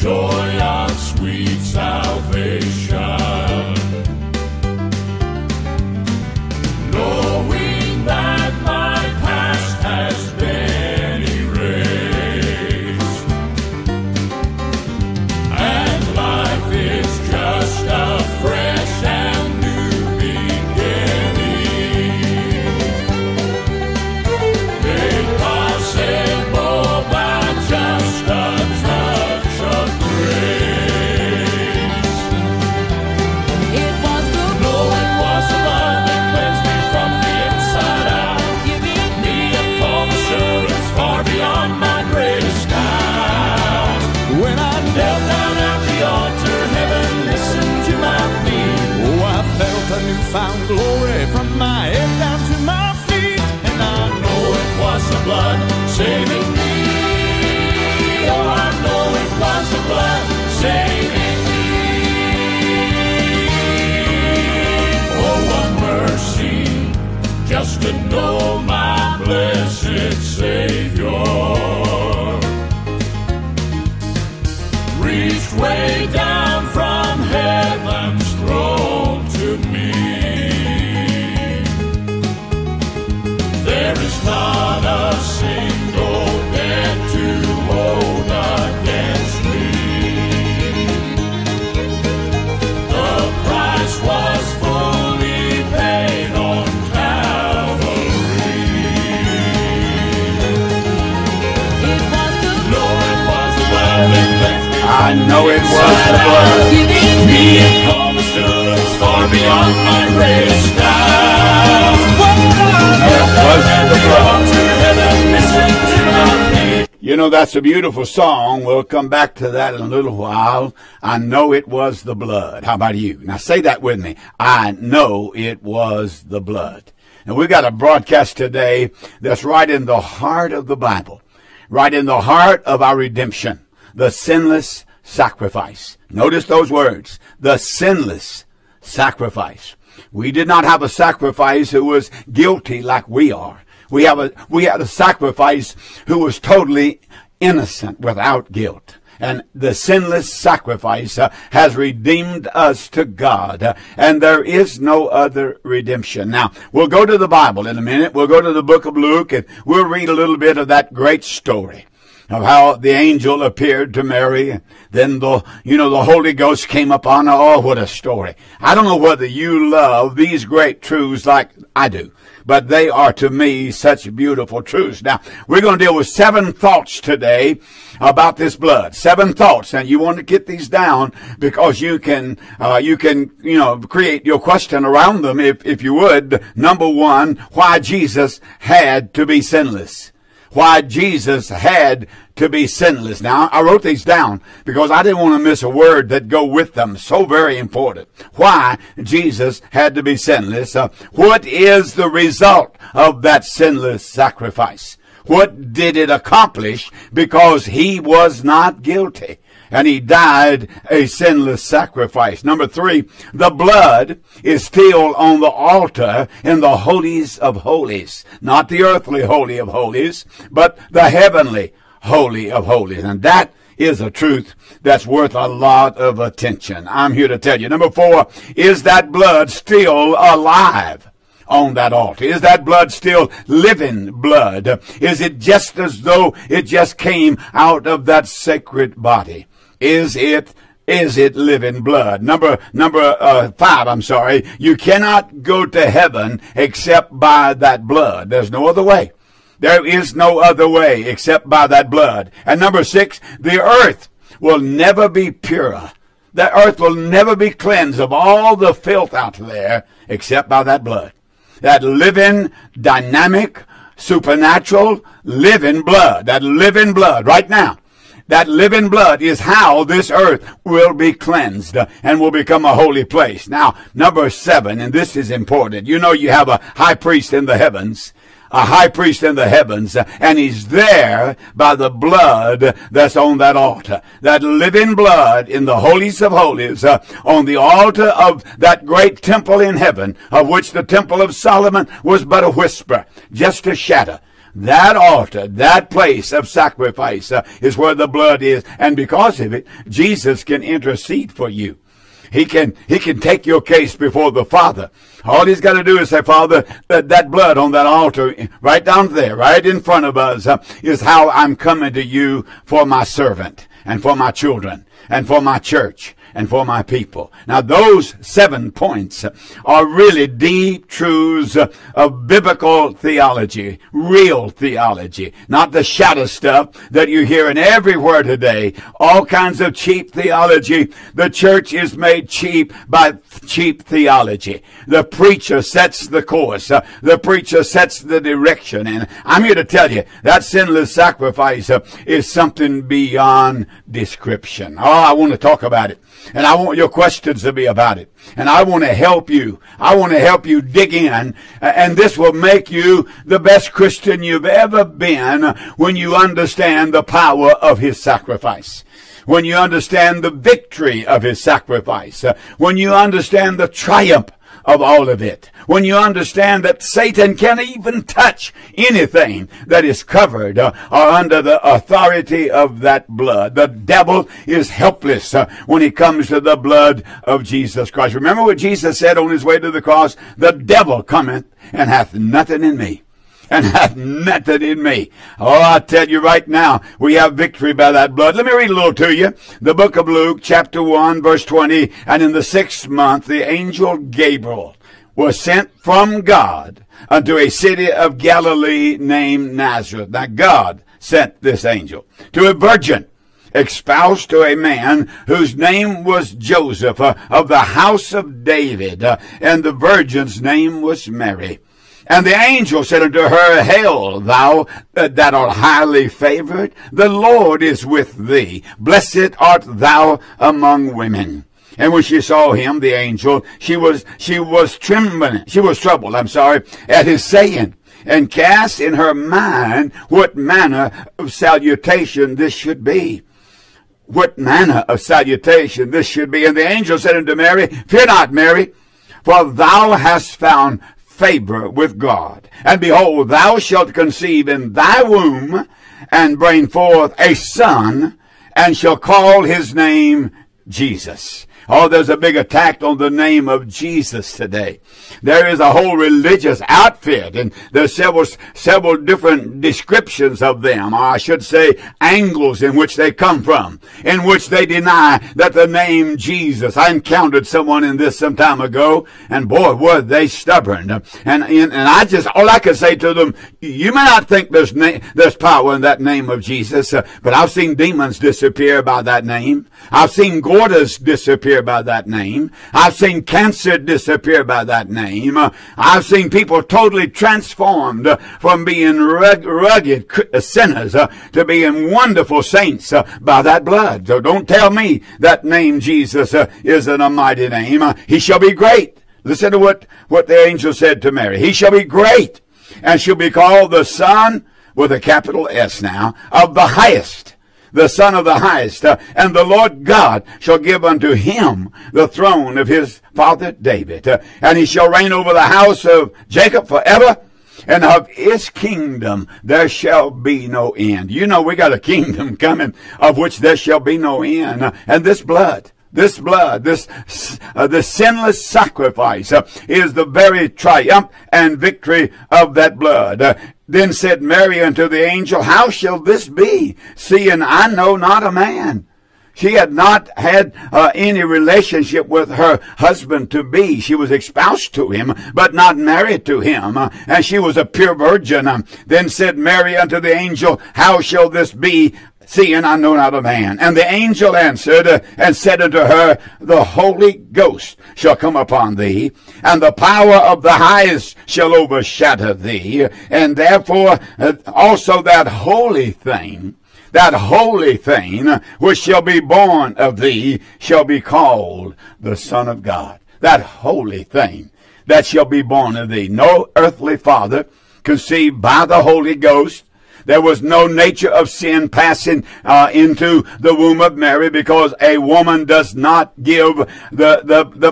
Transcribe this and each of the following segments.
joy of sweet salvation, knowing that my past has been erased, and life is just a fresh and new beginning, made possible by just a touch of grace. It was the It was the blood that cleansed me from the inside out, giving me a calm assurance far beyond my greatest doubt. When I Knelt down at the altar, heaven listened to my plea. Oh, I felt a newfound glory from my head down to my feet, and I know Oh, it was the blood saving me. Oh, I know it was the blood saving me. Oh, what mercy, just to know my blessed Savior reached way down from heaven's throne to me. There is not a single debt to hold against me. The price was fully paid on Calvary. it was the No, it was the blood that cleansed me. I know it was the blood. giving Me a calm assurance far beyond my greatest doubt. It was the blood. To heaven, listen to my plea. You know, that's a beautiful song. We'll come back to that in a little while. I know it was the blood. How about you? Now say that with me. I know it was the blood. And we got a broadcast today that's right in the heart of the Bible, right in the heart of our redemption, the sinless sacrifice. Notice those words, the sinless sacrifice. We did not have a sacrifice who was guilty like we are. We had a sacrifice who was totally innocent without guilt. And the sinless sacrifice has redeemed us to God. And there is no other redemption. Now, we'll go to the Bible in a minute. We'll go to the book of Luke and we'll read a little bit of that great story of how the angel appeared to Mary. Then the Holy Ghost came upon her. Oh, what a story. I don't know whether you love these great truths like I do, but they are to me such beautiful truths. Now, we're going to deal with 7 thoughts today about this blood. 7 thoughts, and you want to get these down because you can create your question around them if you would. Number 1, why Jesus had to be sinless. Why Jesus had to be sinless. Now, I wrote these down because I didn't want to miss a word that go with them. So very important. Why Jesus had to be sinless. What is the result of that sinless sacrifice? What did it accomplish? Because he was not guilty. And he died a sinless sacrifice. Number 3, the blood is still on the altar in the holies of holies. Not the earthly holy of holies, but the heavenly holy of holies. And that is a truth that's worth a lot of attention. I'm here to tell you. Number 4, is that blood still alive on that altar? Is that blood still living blood? Is it just as though it just came out of that sacred body? Is it living blood? Number 5, you cannot go to heaven except by that blood. There's no other way. There is no other way except by that blood. And number 6, the earth will never be pure. The earth will never be cleansed of all the filth out there except by that blood. That living, dynamic, supernatural, living blood. That living blood right now. That living blood is how this earth will be cleansed and will become a holy place. Now, number 7, and this is important. You know you have a high priest in the heavens. A high priest in the heavens, and he's there by the blood that's on that altar. That living blood in the holies of holies, on the altar of that great temple in heaven, of which the temple of Solomon was but a whisper, just a shadow. that altar, that place of sacrifice is where the blood is. And because of it, Jesus can intercede for you. He can take your case before the Father. All he's got to do is say, Father, that blood on that altar, right down there, right in front of us, is how I'm coming to you for my servant and for my children and for my church and for my people. Now, those 7 points are really deep truths of biblical theology, real theology, not the shadow stuff that you hear in everywhere today. All kinds of cheap theology. The church is made cheap by cheap theology. The preacher sets the course. The preacher sets the direction. And I'm here to tell you that sinless sacrifice is something beyond description. Oh, I want to talk about it. And I want your questions to be about it. And I want to help you. I want to help you dig in. And this will make you the best Christian you've ever been when you understand the power of his sacrifice. When you understand the victory of his sacrifice. When you understand the triumph of all of it. When you understand that Satan can't even touch anything that is covered or under the authority of that blood. The devil is helpless when he comes to the blood of Jesus Christ. Remember what Jesus said on his way to the cross? The devil cometh and hath nothing in me. And hath nothing in me. Oh, I tell you right now, we have victory by that blood. Let me read a little to you. The book of Luke, chapter 1, verse 20. And in the 6th month, the angel Gabriel was sent from God unto a city of Galilee named Nazareth. Now, God sent this angel to a virgin espoused to a man whose name was Joseph of the house of David. And the virgin's name was Mary. And the angel said unto her, Hail, thou that art highly favored, the Lord is with thee. Blessed art thou among women. And when she saw him, the angel, she was troubled, at his saying, and cast in her mind what manner of salutation this should be. What manner of salutation this should be. And the angel said unto Mary, Fear not, Mary, for thou hast found favor with God. And behold, thou shalt conceive in thy womb, and bring forth a son, and shall call his name Jesus. Oh, there's a big attack on the name of Jesus today. There is a whole religious outfit, and there's several different descriptions of them, or I should say angles in which they come from, in which they deny that the name Jesus. I encountered someone in this some time ago, and boy, were they stubborn. And all I could say to them, you may not think there's power in that name of Jesus, but I've seen demons disappear by that name. I've seen Gordas disappear by that name. I've seen cancer disappear by that name. I've seen people totally transformed from being rugged sinners to being wonderful saints by that blood. So don't tell me that name Jesus isn't a mighty name. He shall be great. Listen to what the angel said to Mary. He shall be great and shall be called the Son, with a capital S now, of the Highest. The Son of the Highest, and the Lord God shall give unto him the throne of his father David, and he shall reign over the house of Jacob forever, and of his kingdom there shall be no end. You know, we got a kingdom coming of which there shall be no end. And this sinless sacrifice is the very triumph and victory of that blood. Then said Mary unto the angel, How shall this be, seeing I know not a man? She had not had any relationship with her husband to be. She was espoused to him, but not married to him. And she was a pure virgin. Then said Mary unto the angel, How shall this be, seeing I know not a man? And the angel answered and said unto her, The Holy Ghost shall come upon thee, and the power of the Highest shall overshadow thee. And therefore also that holy thing which shall be born of thee shall be called the Son of God. That holy thing that shall be born of thee. No earthly father conceived by the Holy Ghost. There was no nature of sin passing into the womb of Mary, because a woman does not give the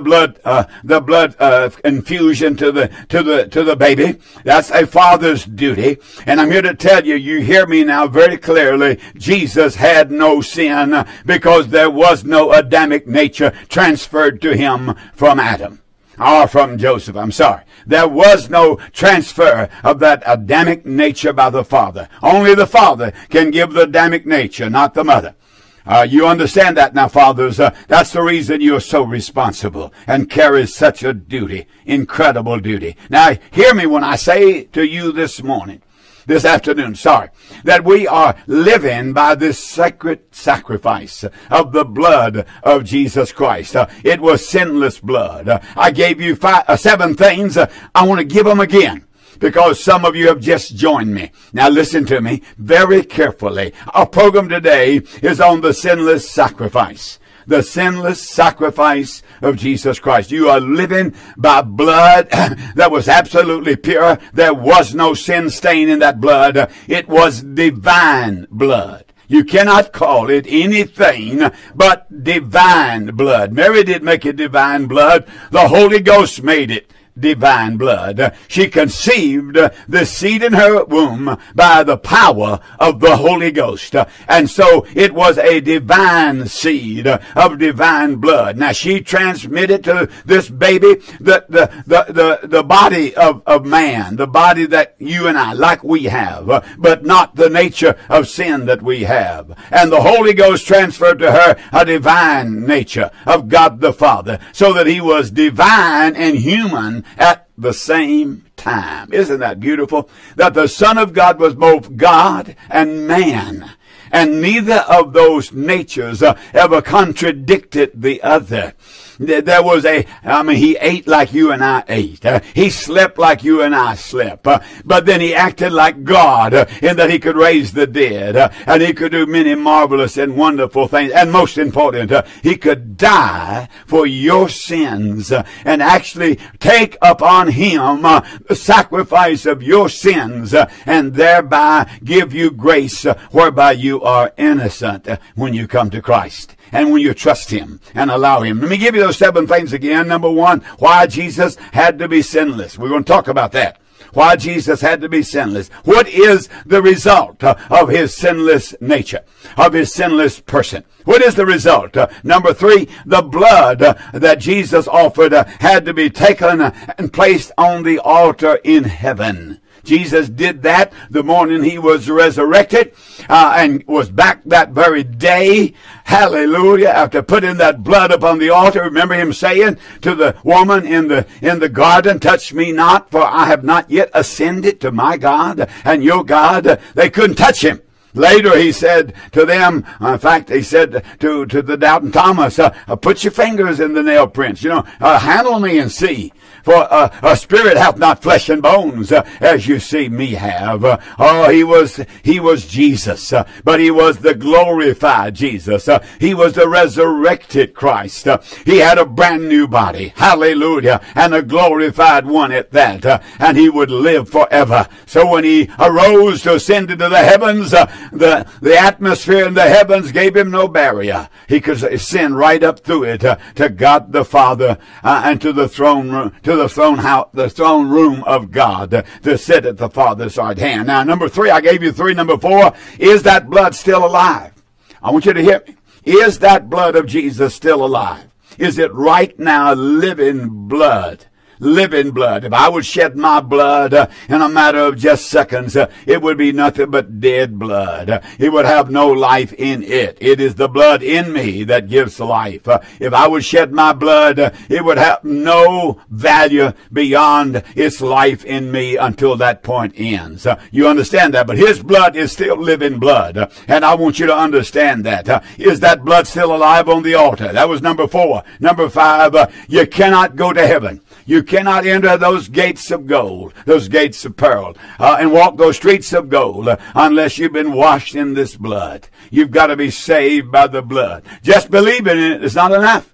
blood infusion to the baby. That's a father's duty. And I'm here to tell you, you hear me now very clearly, Jesus had no sin because there was no Adamic nature transferred to him from Adam. Or from Joseph, I'm sorry. There was no transfer of that Adamic nature by the father. Only the father can give the Adamic nature, not the mother. You understand that now, fathers. That's the reason you're so responsible and carry such a duty, incredible duty. Now, hear me when I say to you this afternoon, that we are living by this sacred sacrifice of the blood of Jesus Christ. It was sinless blood. I gave you 7 things. I want to give them again, because some of you have just joined me. Now listen to me very carefully. Our program today is on the sinless sacrifice. The sinless sacrifice of Jesus Christ. You are living by blood that was absolutely pure. There was no sin stain in that blood. It was divine blood. You cannot call it anything but divine blood. Mary didn't make it divine blood. The Holy Ghost made it divine blood. She conceived the seed in her womb by the power of the Holy Ghost. And so it was a divine seed of divine blood. Now she transmitted to this baby the body of man, the body that you and I, like we have, but not the nature of sin that we have. And the Holy Ghost transferred to her a divine nature of God the Father, so that he was divine and human at the same time. Isn't that beautiful? That the Son of God was both God and man. And neither of those natures ever contradicted the other. There was he ate like you and I ate. He slept like you and I slept. But then he acted like God in that he could raise the dead. And he could do many marvelous and wonderful things. And most important, he could die for your sins and actually take upon him the sacrifice of your sins and thereby give you grace whereby you are innocent when you come to Christ. And when you trust him and allow him. Let me give you those 7 things again. Number 1, why Jesus had to be sinless. We're going to talk about that. Why Jesus had to be sinless. What is the result of his sinless nature, of his sinless person? What is the result? Number 3, the blood that Jesus offered had to be taken and placed on the altar in heaven. Jesus did that the morning he was resurrected and was back that very day. Hallelujah. After putting that blood upon the altar, remember him saying to the woman in the garden, touch me not, for I have not yet ascended to my God and your God. They couldn't touch him. Later he said to them, in fact, he said to the doubting Thomas, put your fingers in the nail prints, handle me and see. For a spirit hath not flesh and bones, as you see me have. He was Jesus, but he was the glorified Jesus. He was the resurrected Christ. He had a brand new body, hallelujah, and a glorified one at that. And he would live forever. So when he arose to ascend into the heavens, the atmosphere in the heavens gave him no barrier. He could ascend right up through it to God the Father and to the throne room, to the throne room of God, to sit at the Father's right hand. Now, number 3, I gave you 3. Number 4, is that blood still alive? I want you to hear me. Is that blood of Jesus still alive? Is it right now living blood? Living blood. If I would shed my blood in a matter of just seconds, it would be nothing but dead blood. It would have no life in it. It is the blood in me that gives life. If I would shed my blood, it would have no value beyond its life in me until that point ends. You understand that? But his blood is still living blood. And I want you to understand that. Is that blood still alive on the altar? That was number 4. Number 5, you cannot go to heaven. You cannot enter those gates of gold, those gates of pearl, and walk those streets of gold unless you've been washed in this blood. You've got to be saved by the blood. Just believing in it is not enough.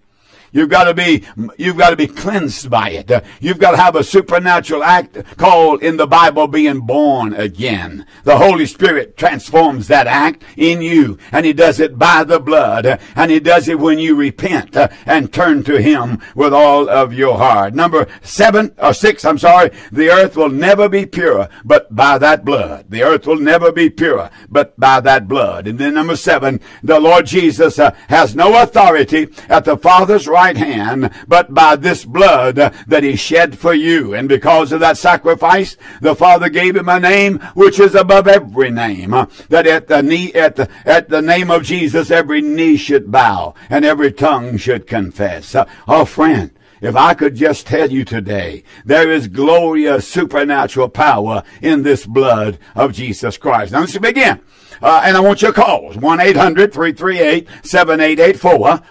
You've got to be cleansed by it. You've got to have a supernatural act called in the Bible being born again. The Holy Spirit transforms that act in you, and He does it by the blood, and He does it when you repent and turn to Him with all of your heart. Number 6, the earth will never be pure but by that blood. The earth will never be pure but by that blood. And then number 7, the Lord Jesus has no authority at the Father's right hand but by this blood that He shed for you. And because of that sacrifice, the Father gave Him a name which is above every name, that at the name of Jesus every knee should bow and every tongue should confess. Oh friend, if I could just tell you today, there is glorious supernatural power in this blood of Jesus Christ. Now let's begin. And I want your calls. 1-800-338-7884.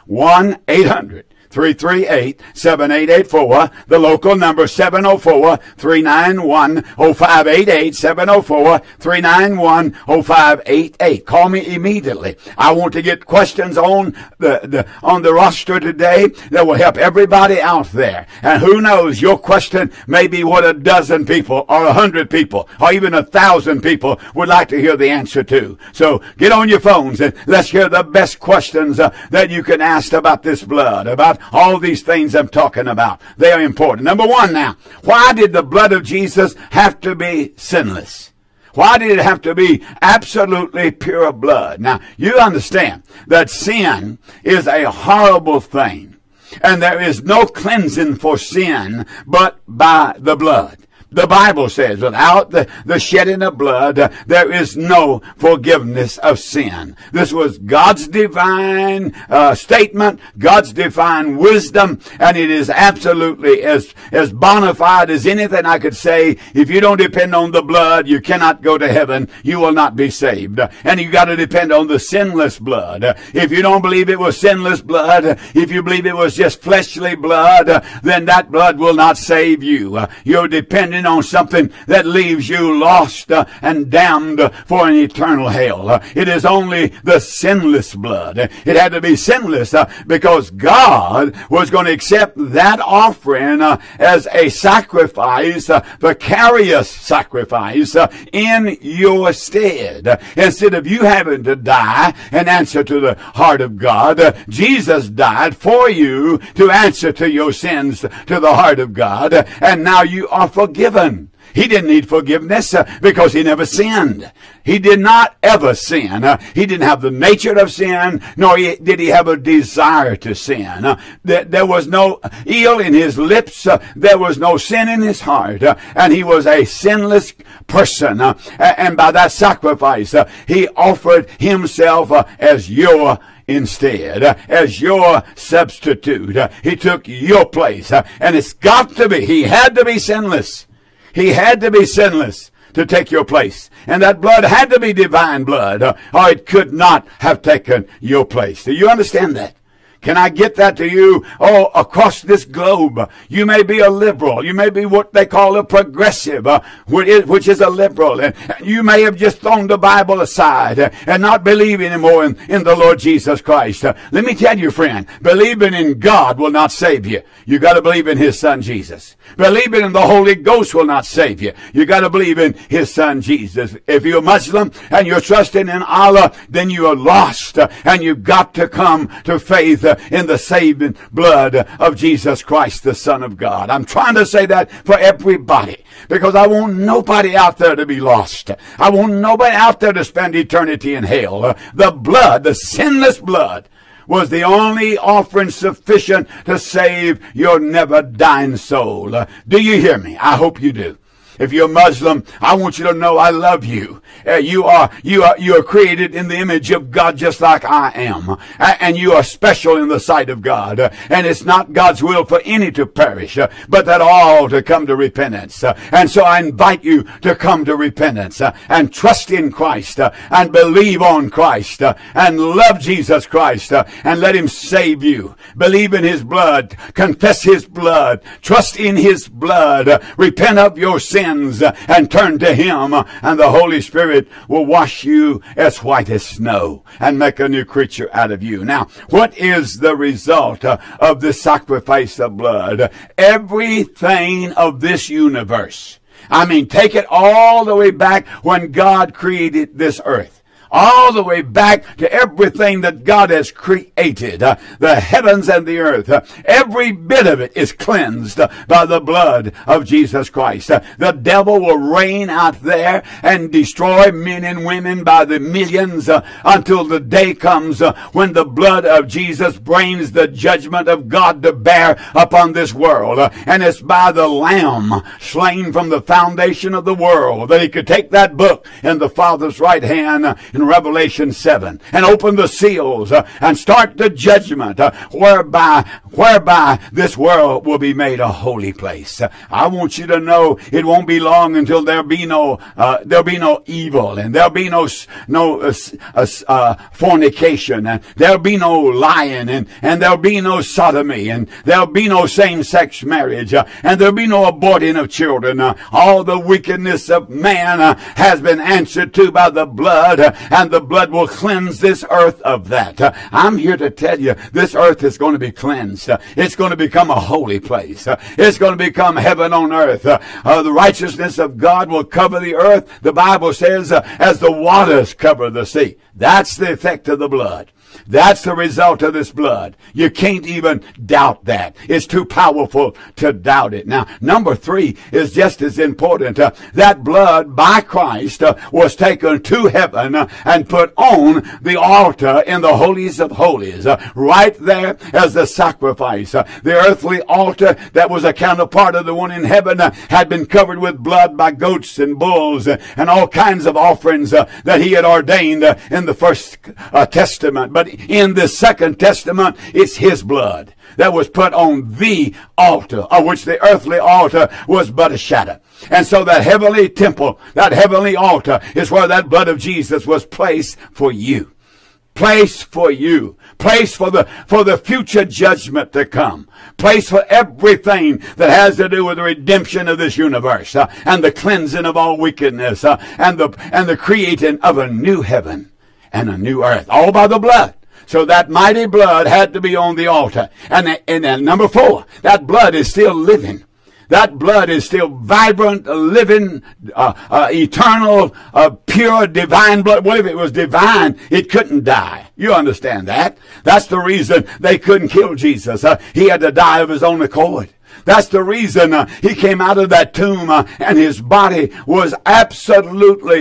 1-800-338-7884. The local number 704-391-0588. 704-391-0588. Call me immediately. I want to get questions on the roster today that will help everybody out there. And who knows, your question may be what a dozen people or 100 people or even 1,000 people would like to hear the answer to. So get on your phones and let's hear the best questions that you can ask about this blood, about all these things I'm talking about. They are important. Number 1 now. Why did the blood of Jesus have to be sinless? Why did it have to be absolutely pure blood? Now, you understand that sin is a horrible thing, and there is no cleansing for sin but by the blood. The Bible says, without the shedding of blood, there is no forgiveness of sin. This was God's divine statement, God's divine wisdom, and it is absolutely as bona fide as anything I could say. If you don't depend on the blood, you cannot go to heaven. You will not be saved. And you got to depend on the sinless blood. If you don't believe it was sinless blood, if you believe it was just fleshly blood, then that blood will not save you. You're depending on something that leaves you lost and damned for an eternal hell. It is only the sinless blood. It had to be sinless because God was going to accept that offering as a sacrifice, vicarious sacrifice in your stead. Instead of you having to die and answer to the heart of God, Jesus died for you to answer to your sins to the heart of God, and now you are forgiven. He didn't need forgiveness because he never sinned. He did not ever sin. He didn't have the nature of sin, nor did he have a desire to sin. There was no ill in his lips. There was no sin in his heart. And he was a sinless person. And by that sacrifice, he offered himself as your instead, as your substitute. He took your place. And it's got to be, he had to be sinless. He had to be sinless to take your place. And that blood had to be divine blood, or it could not have taken your place. Do you understand that? Can I get that to you? Oh, across this globe, you may be a liberal. You may be what they call a progressive, which is a liberal. And you may have just thrown the Bible aside and not believe anymore in the Lord Jesus Christ. Let me tell you, friend, believing in God will not save you. You got to believe in His Son, Jesus. Believing in the Holy Ghost will not save you. You got to believe in His Son, Jesus. If you're Muslim and you're trusting in Allah, then you are lost, and you've got to come to faith in the saving blood of Jesus Christ, the Son of God. I'm trying to say that for everybody because I want nobody out there to be lost. I want nobody out there to spend eternity in hell. The blood, the sinless blood, was the only offering sufficient to save your never dying soul. Do you hear me? I hope you do. If you're Muslim, I want you to know I love you. You are created in the image of God just like I am. And you are special in the sight of God. And it's not God's will for any to perish, but that all to come to repentance. And so I invite you to come to repentance and trust in Christ and believe on Christ and love Jesus Christ and let Him save you. Believe in His blood. Confess His blood. Trust in His blood. Repent of your sin. sins and turn to Him, and the Holy Spirit will wash you as white as snow and make a new creature out of you. Now, what is the result of this sacrifice of blood? Everything of this universe. I mean, take it all the way back when God created this earth. All the way back to everything that God has created, the heavens and the earth. Every bit of it is cleansed by the blood of Jesus Christ. The devil will reign out there and destroy men and women by the millions until the day comes when the blood of Jesus brings the judgment of God to bear upon this world. And it's by the Lamb slain from the foundation of the world that He could take that book in the Father's right hand in Revelation 7 and open the seals and start the judgment whereby this world will be made a holy place. I want you to know it won't be long until there'll be no evil, and there'll be no fornication, and there'll be no lying, and there'll be no sodomy, and there'll be no same-sex marriage, and there'll be no aborting of children. All the wickedness of man has been answered to by the blood, and the blood will cleanse this earth of that. I'm here to tell you, this earth is going to be cleansed. It's going to become a holy place. It's going to become heaven on earth. The righteousness of God will cover the earth. The Bible says, as the waters cover the sea. That's the effect of the blood. That's the result of this blood. You can't even doubt that. It's too powerful to doubt it. Now, number 3 is just as important. That blood by Christ was taken to heaven and put on the altar in the holies of holies. Right there as the sacrifice. The earthly altar that was a counterpart of the one in heaven had been covered with blood by goats and bulls and all kinds of offerings that He had ordained in the first testament. But in the second testament, it's His blood that was put on the altar, of which the earthly altar was but a shadow. And so that heavenly temple, that heavenly altar, is where that blood of Jesus was placed for you. Place for you. Place for the future judgment to come. Place for everything that has to do with the redemption of this universe, and the cleansing of all wickedness, and the creating of a new heaven and a new earth, all by the blood. So that mighty blood had to be on the altar. And then number 4, that blood is still living. That blood is still vibrant, living, eternal, pure, divine blood. Well, if it was divine, it couldn't die. You understand that? That's the reason they couldn't kill Jesus. He had to die of his own accord. That's the reason He came out of that tomb and His body was absolutely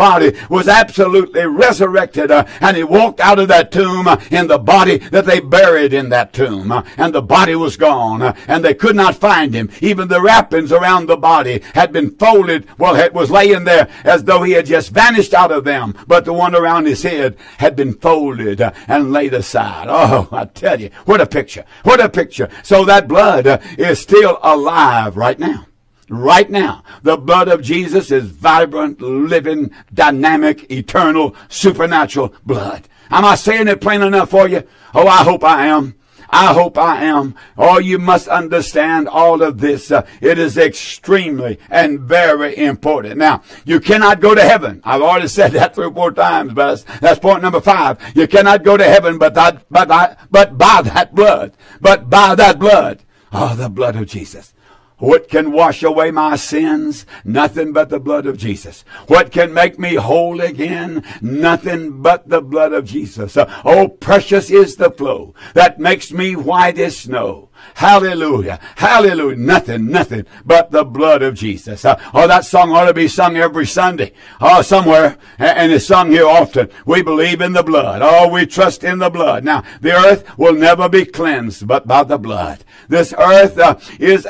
resurrected, and He walked out of that tomb in the body that they buried in that tomb, and the body was gone, and they could not find Him. Even the wrappings around the body had been folded. Well, it was laying there as though He had just vanished out of them, but the one around His head had been folded and laid aside. Oh, I tell you, what a picture. What a picture. So that blood is still alive right now. Right now. The blood of Jesus is vibrant, living, dynamic, eternal, supernatural blood. Am I saying it plain enough for you? Oh, I hope I am. I hope I am. Oh, you must understand all of this. It is extremely and very important. Now, you cannot go to heaven. I've already said that 3 or 4 times, but that's point number 5. You cannot go to heaven but by that blood. But by that blood. Oh, the blood of Jesus. What can wash away my sins? Nothing but the blood of Jesus. What can make me whole again? Nothing but the blood of Jesus. Oh, precious is the flow that makes me white as snow. Hallelujah. Hallelujah. Nothing but the blood of Jesus. Oh, that song ought to be sung every Sunday. Oh, somewhere. And it's sung here often. We believe in the blood. Oh, we trust in the blood. Now, the earth will never be cleansed but by the blood. This earth is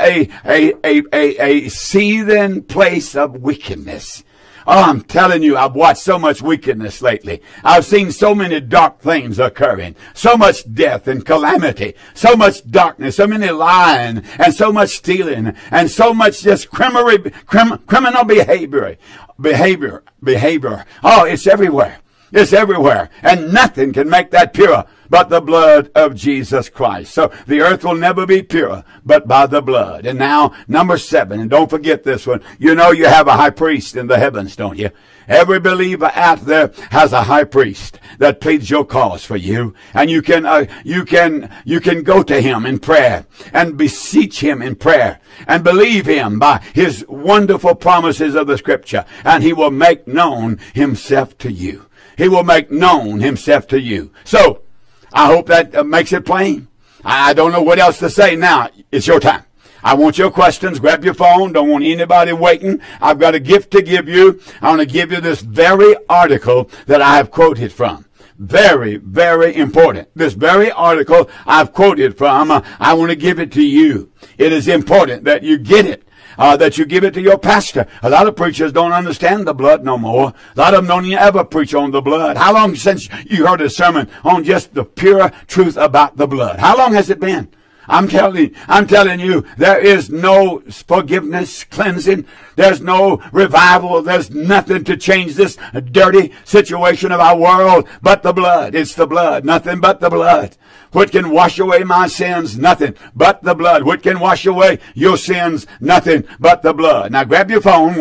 a seething place of wickedness. Oh, I'm telling you, I've watched so much wickedness lately. I've seen so many dark things occurring. So much death and calamity. So much darkness. So many lying. And so much stealing. And so much just criminal behavior. Oh, it's everywhere. It's everywhere. And nothing can make that pure but the blood of Jesus Christ. So the earth will never be pure but by the blood. And now, number 7, and don't forget this one. You know you have a high priest in the heavens, don't you? Every believer out there has a high priest that pleads your cause for you. And you can go to him in prayer and beseech him in prayer and believe him by his wonderful promises of the scripture. And he will make known himself to you. He will make known himself to you. So, I hope that makes it plain. I don't know what else to say now. It's your time. I want your questions. Grab your phone. Don't want anybody waiting. I've got a gift to give you. I want to give you this very article that I have quoted from. Very, very important. This very article I've quoted from, I want to give it to you. It is important that you get it. That you give it to your pastor. A lot of preachers don't understand the blood no more. A lot of them don't even ever preach on the blood. How long since you heard a sermon on just the pure truth about the blood? How long has it been? I'm telling you, there is no forgiveness, cleansing. There's no revival. There's nothing to change this dirty situation of our world but the blood. It's the blood. Nothing but the blood. What can wash away my sins? Nothing but the blood. What can wash away your sins? Nothing but the blood. Now grab your phone,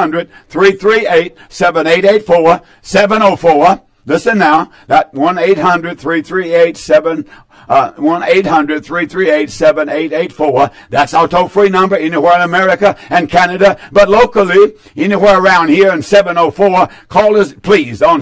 1-800-338-7884, 704. Listen now, that 1-800-338-7884. That's our toll-free number anywhere in America and Canada. But locally, anywhere around here in 704, call us, please, on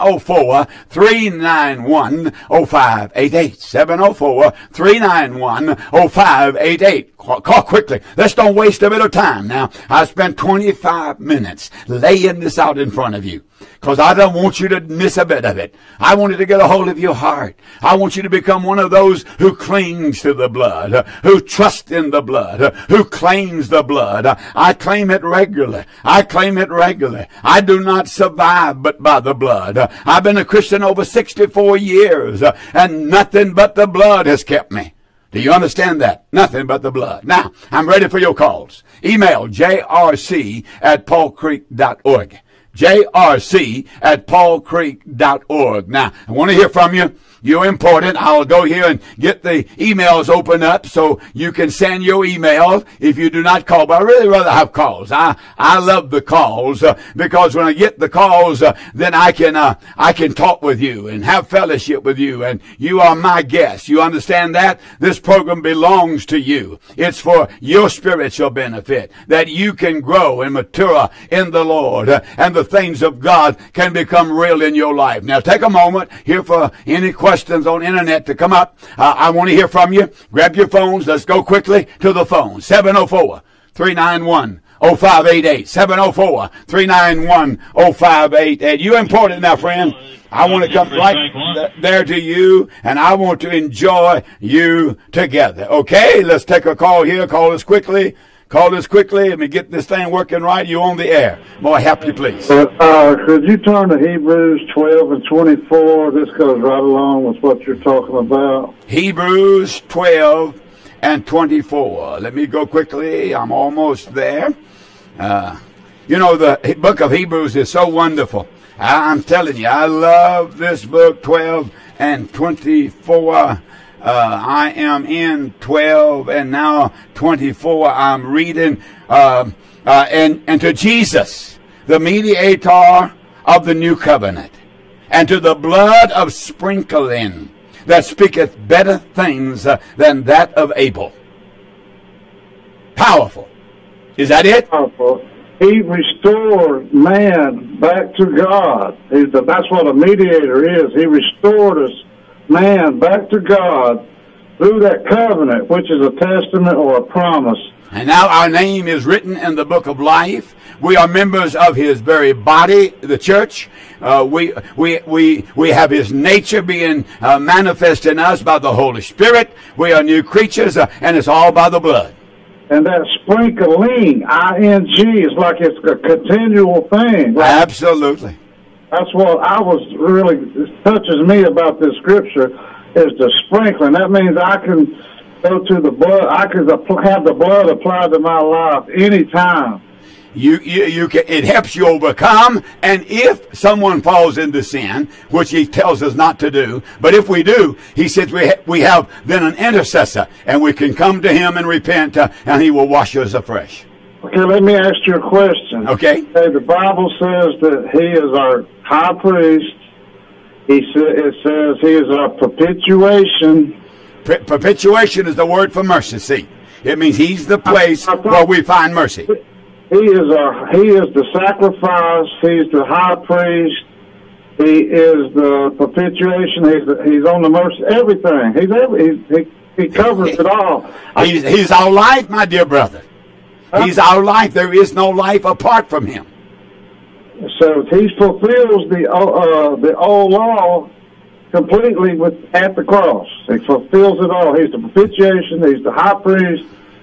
704-391-0588. 704-391-0588. Call quickly. Let's don't waste a bit of time. Now, I spent 25 minutes laying this out in front of you because I don't want you to miss a bit of it. I want you to get a hold of your heart. I want you to become one of those who clings to the blood, who trusts in the blood, who claims the blood. I claim it regularly. I claim it regularly. I do not survive but by the blood. I've been a Christian over 64 years, and nothing but the blood has kept me. Do you understand that? Nothing but the blood. Now, I'm ready for your calls. Email jrc@paulcreek.org. jrc@paulcreek.org. Now, I want to hear from you. You're important. I'll go here and get the emails open up so you can send your email if you do not call. But I really rather have calls. I love the calls because when I get the calls, then I can talk with you and have fellowship with you, and you are my guest. You understand that? This program belongs to you. It's for your spiritual benefit that you can grow and mature in the Lord, and the things of God can become real in your life. Now, take a moment here for any questions on internet to come up. I want to hear from you. Grab your phones. Let's go quickly to the phone. 704-391-0588. 704-391-0588. You're important now, friend. I want to come right there to you, and I want to enjoy you together. Okay, let's take a call here. Call us quickly. Call us quickly. Let me get this thing working right. You on the air. Boy, help you, please. Could you turn to Hebrews 12 and 24? This goes right along with what you're talking about. Hebrews 12 and 24. Let me go quickly. I'm almost there. You know, the book of Hebrews is so wonderful. I'm telling you, I love this book, 12 and 24. I am in 12 and now 24. I'm reading, and to Jesus, the mediator of the new covenant, and to the blood of sprinkling that speaketh better things than that of Abel. Powerful. Is that it? Powerful. He restored man back to God. That's what a mediator is. He restored us, man, back to God through that covenant, which is a testament or a promise. And now our name is written in the book of life. We are members of his very body, the church. We have his nature being manifest in us by the Holy Spirit. We are new creatures, and it's all by the blood. And that sprinkling, I-N-G, is like it's a continual thing. Like, absolutely. That's what touches me about this scripture is the sprinkling. That means I can go to the blood. I can have the blood applied to my life anytime. It helps you overcome. And if someone falls into sin, which he tells us not to do, but if we do, he says we have then an intercessor, and we can come to him and repent, and he will wash us afresh. Okay, let me ask you a question. Okay. The Bible says that he is our high priest. It says he is our propitiation. Propitiation is the word for mercy seat. It means he's the place where we find mercy. He is the sacrifice. He's the high priest. He is the propitiation. He's on the mercy. Everything. He covers it all. He's our life, my dear brother. He's our life. There is no life apart from him. So he fulfills the old law completely at the cross. He fulfills it all. He's the propitiation. He's the high priest.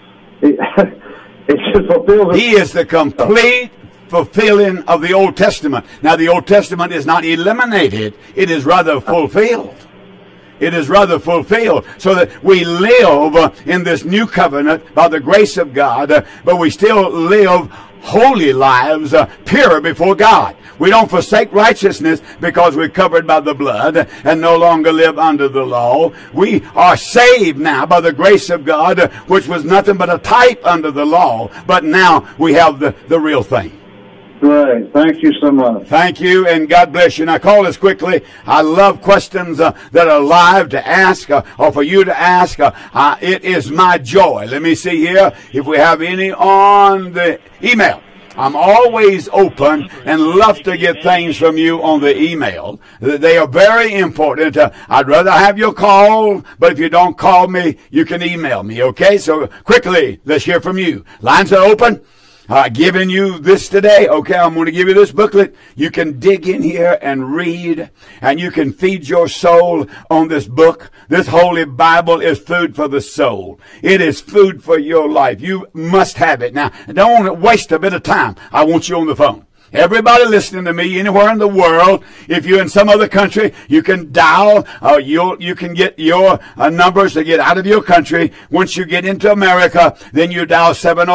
He just fulfills it. He is the complete fulfilling of the Old Testament. Now, the Old Testament is not eliminated. It is rather fulfilled. It is rather fulfilled, so that we live in this new covenant by the grace of God, but we still live holy lives, pure before God. We don't forsake righteousness because we're covered by the blood and no longer live under the law. We are saved now by the grace of God, which was nothing but a type under the law, but now we have the real thing. Great. Thank you so much. Thank you, and God bless you. Now, call us quickly. I love questions that are live to ask or for you to ask. It is my joy. Let me see here if we have any on the email. I'm always open and love to get things from you on the email. They are very important. I'd rather have your call, but if you don't call me, you can email me, okay? So quickly, let's hear from you. Lines are open. Giving you this today. Okay, I'm going to give you this booklet. You can dig in here and read, and you can feed your soul on this book. This Holy Bible is food for the soul. It is food for your life. You must have it. Now, don't waste a bit of time. I want you on the phone. Everybody listening to me anywhere in the world, if you're in some other country, you can dial, you can get your numbers to get out of your country. Once you get into America, then you dial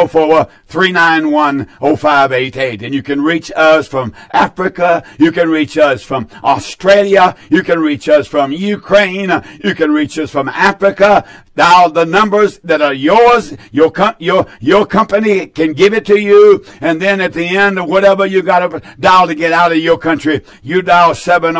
704-391-0588. And you can reach us from Africa, you can reach us from Australia, you can reach us from Ukraine, you can reach us from Africa. Dial the numbers that are yours. Your company can give it to you, and then at the end of whatever you got to dial to get out of your country, you dial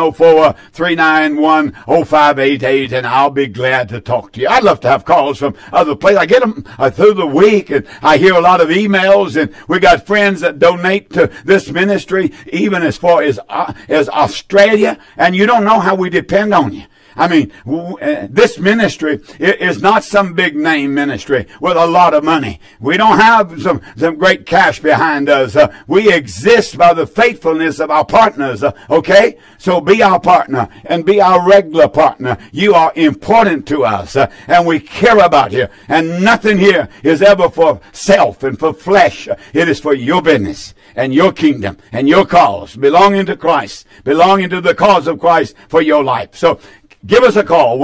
704-391-0588, and I'll be glad to talk to you. I'd love to have calls from other places. I get them through the week, and I hear a lot of emails, and we got friends that donate to this ministry, even as far as Australia, and you don't know how we depend on you. I mean, this ministry is not some big name ministry with a lot of money. We don't have some great cash behind us. We exist by the faithfulness of our partners, okay? So be our partner and be our regular partner. You are important to us, and we care about you. And nothing here is ever for self and for flesh. It is for your business and your kingdom and your cause, belonging to Christ, belonging to the cause of Christ for your life. So give us a call,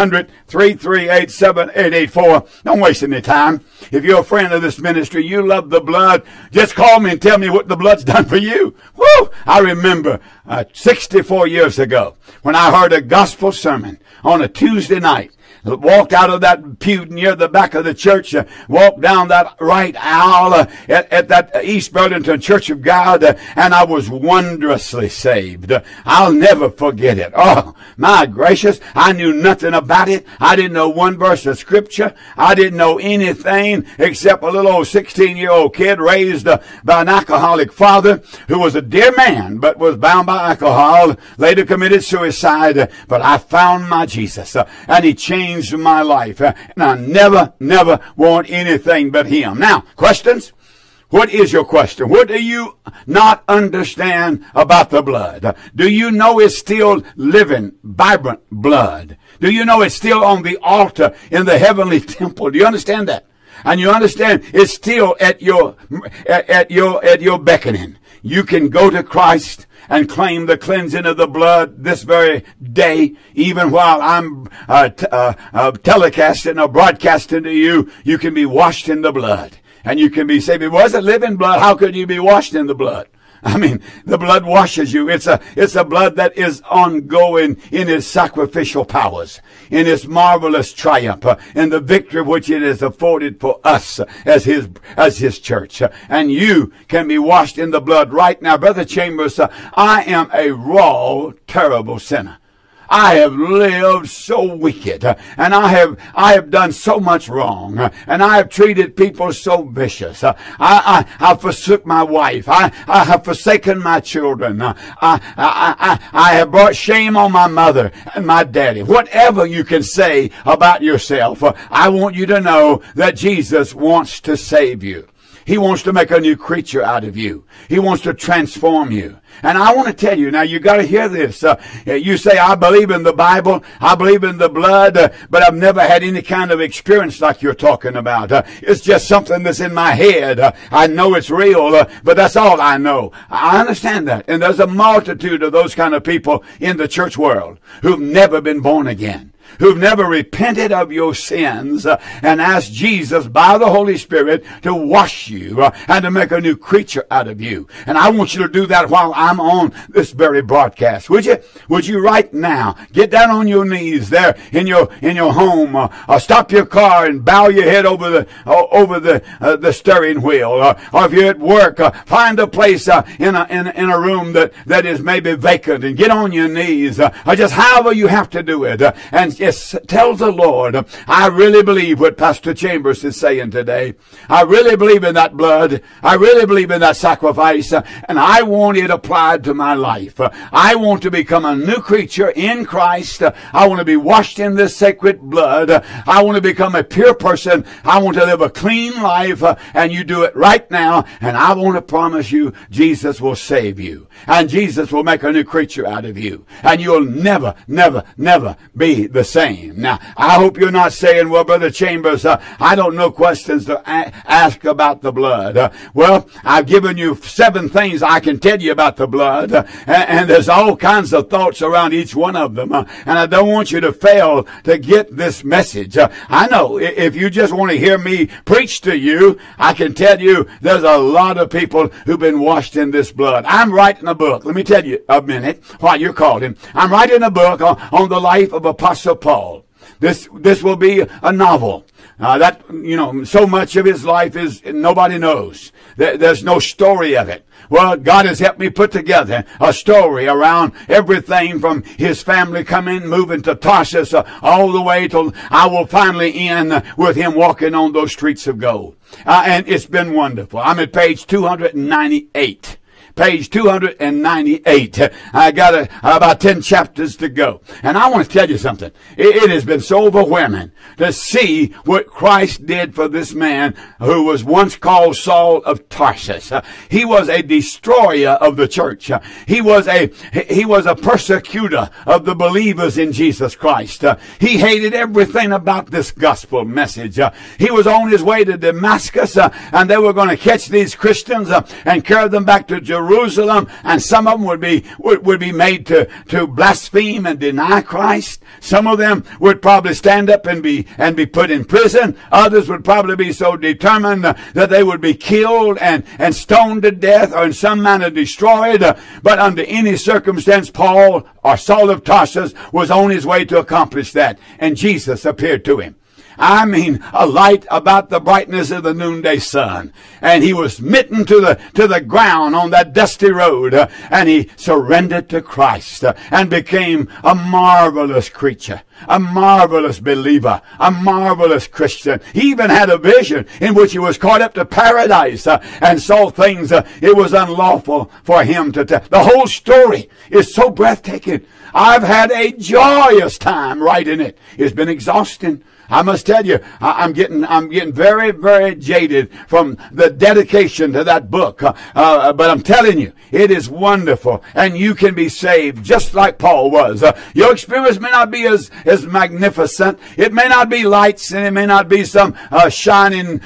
1-800-338-7884. Don't waste any time. If you're a friend of this ministry, you love the blood, just call me and tell me what the blood's done for you. Woo! I remember 64 years ago when I heard a gospel sermon on a Tuesday night. Walked out of that pew near the back of the church, walked down that right aisle at that East Burlington Church of God, and I was wondrously saved. I'll never forget it. Oh, my gracious, I knew nothing about it. I didn't know one verse of Scripture. I didn't know anything except a little old 16-year-old kid raised by an alcoholic father who was a dear man, but was bound by alcohol, later committed suicide. But I found my Jesus, and he changed my life, and I never want anything but him. Now, questions? What is your question? What do you not understand about the blood? Do you know it's still living, vibrant blood? Do you know it's still on the altar in the heavenly temple? Do you understand that? And you understand it's still at your beckoning. You can go to Christ and claim the cleansing of the blood this very day. Even while I'm telecasting or broadcasting to you, you can be washed in the blood. and you can be saved. If it wasn't living blood, how could you be washed in the blood? I mean, the blood washes you. It's a blood that is ongoing in its sacrificial powers, in its marvelous triumph, in the victory which it has afforded for us as his church. And you can be washed in the blood right now. Brother Chambers, I am a raw, terrible sinner. I have lived so wicked, and I have done so much wrong, and I have treated people so vicious. I forsook my wife. I have forsaken my children. I have brought shame on my mother and my daddy. Whatever you can say about yourself, I want you to know that Jesus wants to save you. He wants to make a new creature out of you. He wants to transform you. And I want to tell you, now you got to hear this. You say, I believe in the Bible, I believe in the blood, but I've never had any kind of experience like you're talking about. It's just something that's in my head. I know it's real, but that's all I know. I understand that. And there's a multitude of those kind of people in the church world who've never been born again, who've never repented of your sins and asked Jesus by the Holy Spirit to wash you and to make a new creature out of you. And I want you to do that while I'm on this very broadcast. Would you? Would you right now get down on your knees there in your home, stop your car and bow your head over the steering wheel, or if you're at work, find a place in a room that is maybe vacant and get on your knees, or just however you have to do it, and just tell the Lord, I really believe what Pastor Chambers is saying today. I really believe in that blood. I really believe in that sacrifice, and I want it applied to my life. I want to become a new creature in Christ. I want to be washed in this sacred blood. I want to become a pure person. I want to live a clean life, and you do it right now, and I want to promise you Jesus will save you, and Jesus will make a new creature out of you, and you'll never, never, never be the same. Now, I hope you're not saying, well, Brother Chambers, I don't know questions to ask about the blood. Well, I've given you 7 things I can tell you about the blood, and there's all kinds of thoughts around each one of them, and I don't want you to fail to get this message. I know if you just want to hear me preach to you, I can tell you there's a lot of people who've been washed in this blood. I'm writing a book. Let me tell you a minute while you're calling. I'm writing a book on the life of Apostle Paul. This will be a novel. So much of his life is nobody knows. There's no story of it. Well, God has helped me put together a story around everything from his family moving to Tarsus, all the way till I will finally end with him walking on those streets of gold. And it's been wonderful. I'm at page 298. Page 298. I got about 10 chapters to go. And I want to tell you something. It has been so overwhelming to see what Christ did for this man who was once called Saul of Tarsus. He was a destroyer of the church. He was a persecutor of the believers in Jesus Christ. He hated everything about this gospel message. He was on his way to Damascus, and they were going to catch these Christians and carry them back to Jerusalem, and some of them would be made to blaspheme and deny Christ. Some of them would probably stand up and be put in prison. Others would probably be so determined that they would be killed and stoned to death, or in some manner destroyed. But under any circumstance, Paul, or Saul of Tarsus, was on his way to accomplish that, and Jesus appeared to him. I mean, a light about the brightness of the noonday sun. And he was smitten to the ground on that dusty road, and he surrendered to Christ and became a marvelous creature, a marvelous believer, a marvelous Christian. He even had a vision in which he was caught up to paradise and saw things it was unlawful for him to tell. The whole story is so breathtaking. I've had a joyous time writing it. It's been exhausting. I must tell you, I'm getting very, very jaded from the dedication to that book. But I'm telling you, it is wonderful, and you can be saved just like Paul was. Your experience may not be as magnificent. It may not be lights, and it may not be some shining,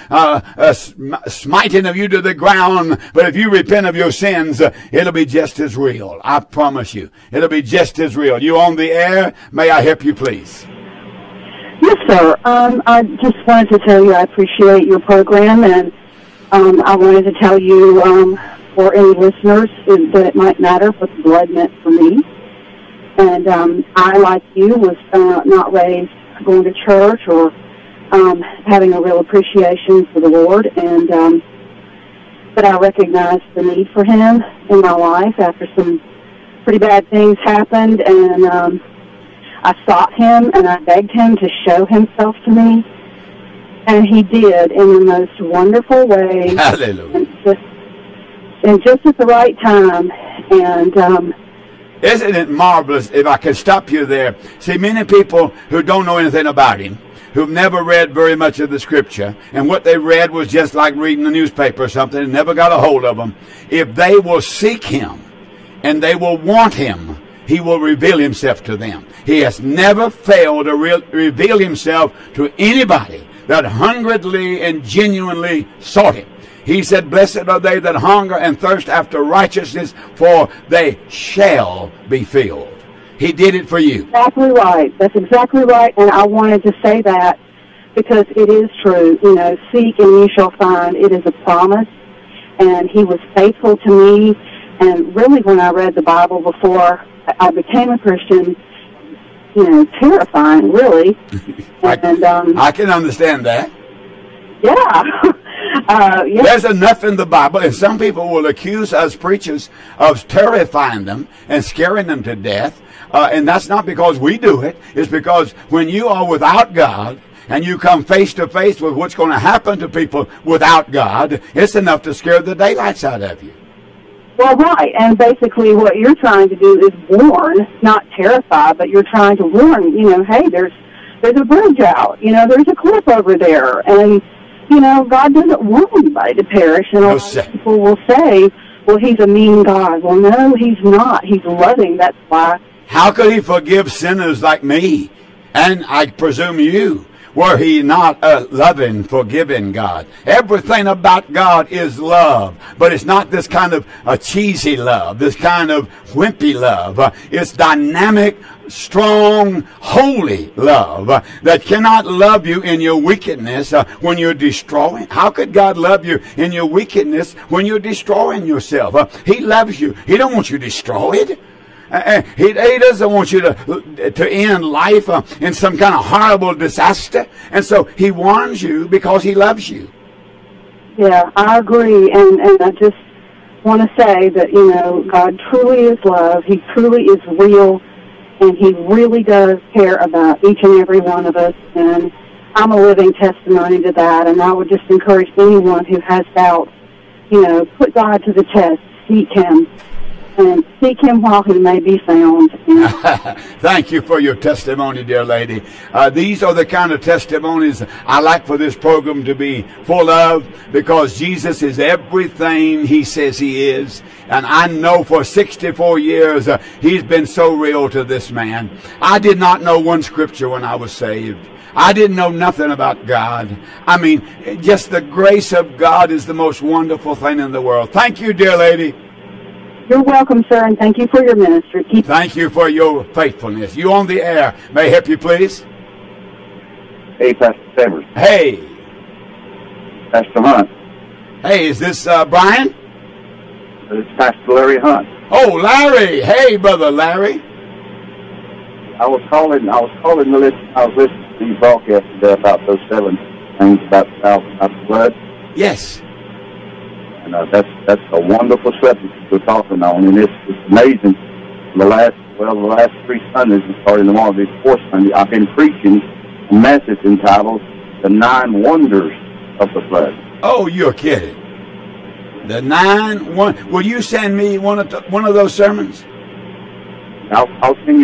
smiting of you to the ground. But if you repent of your sins, it'll be just as real. I promise you, it'll be just as real. You on the air? May I help you, please? Yes, sir. I just wanted to tell you I appreciate your program, and I wanted to tell you, for any listeners, that it might matter what the blood meant for me. And I, like you, was not raised going to church or having a real appreciation for the Lord, and but I recognized the need for Him in my life after some pretty bad things happened, and I sought Him and I begged Him to show Himself to me, and He did in the most wonderful way. Hallelujah. And just at the right time. And isn't it marvelous, if I could stop you there? See, many people who don't know anything about Him, who've never read very much of the Scripture, and what they read was just like reading the newspaper or something, and never got a hold of Him. If they will seek Him and they will want Him, He will reveal Himself to them. He has never failed to reveal Himself to anybody that hungeredly and genuinely sought Him. He said, blessed are they that hunger and thirst after righteousness, for they shall be filled. He did it for you. Exactly right. That's exactly right. And I wanted to say that because it is true. You know, seek and you shall find. It is a promise. And He was faithful to me. And really, when I read the Bible before I became a Christian, you know, terrifying, really. And I can understand that. Yeah. Yeah. There's enough in the Bible, and some people will accuse us preachers of terrifying them and scaring them to death. And that's not because we do it. It's because when you are without God and you come face to face with what's going to happen to people without God, it's enough to scare the daylights out of you. Well, right. And basically what you're trying to do is warn, not terrify, but you're trying to warn, you know, hey, there's a bridge out. You know, there's a cliff over there. And, you know, God doesn't want anybody to perish. And a lot of people will say, well, He's a mean God. Well, no, He's not. He's loving. That's why. How could He forgive sinners like me, and I presume you? Were He not a loving, forgiving God? Everything about God is love, but it's not this kind of a cheesy love, this kind of wimpy love. It's dynamic, strong, holy love that cannot love you in your wickedness when you're destroying. How could God love you in your wickedness when you're destroying yourself? He loves you. He don't want you destroyed. He doesn't want you to end life in some kind of horrible disaster. And so He warns you because He loves you. Yeah, I agree. And I just want to say that, you know, God truly is love. He truly is real. And He really does care about each and every one of us. And I'm a living testimony to that. And I would just encourage anyone who has doubt, you know, put God to the test. Seek Him. And seek Him while He may be found. Thank you for your testimony, dear lady. These are the kind of testimonies I like for this program to be full of, because Jesus is everything He says He is. And I know for 64 years He's been so real to this man. I did not know one scripture when I was saved. I didn't know nothing about God. I mean, just the grace of God is the most wonderful thing in the world. Thank you, dear lady. You're welcome, sir, and thank you for your ministry. Thank you for your faithfulness. You on the air. May I help you, please? Hey, Pastor Severs. Hey. Pastor Hunt. Hey, is this Brian? It's Pastor Larry Hunt. Oh, Larry. Hey, Brother Larry. I was listening to your broadcast today about those 7 things about the blood. Yes. And that's a wonderful subject we're talking on, and it's amazing. The last 3 Sundays, starting tomorrow, this 4th Sunday, I've been preaching a message entitled "The 9 Wonders of the Blood." Oh, you're kidding! The 9 wonders. Will you send me one of those sermons? I'll send you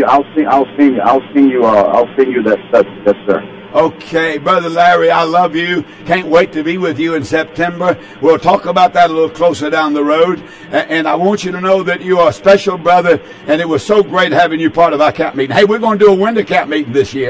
that subject, yes, sir. Okay, Brother Larry, I love you. Can't wait to be with you in September. We'll talk about that a little closer down the road. And I want you to know that you are a special brother, and it was so great having you part of our camp meeting. Hey, we're going to do a winter camp meeting this year.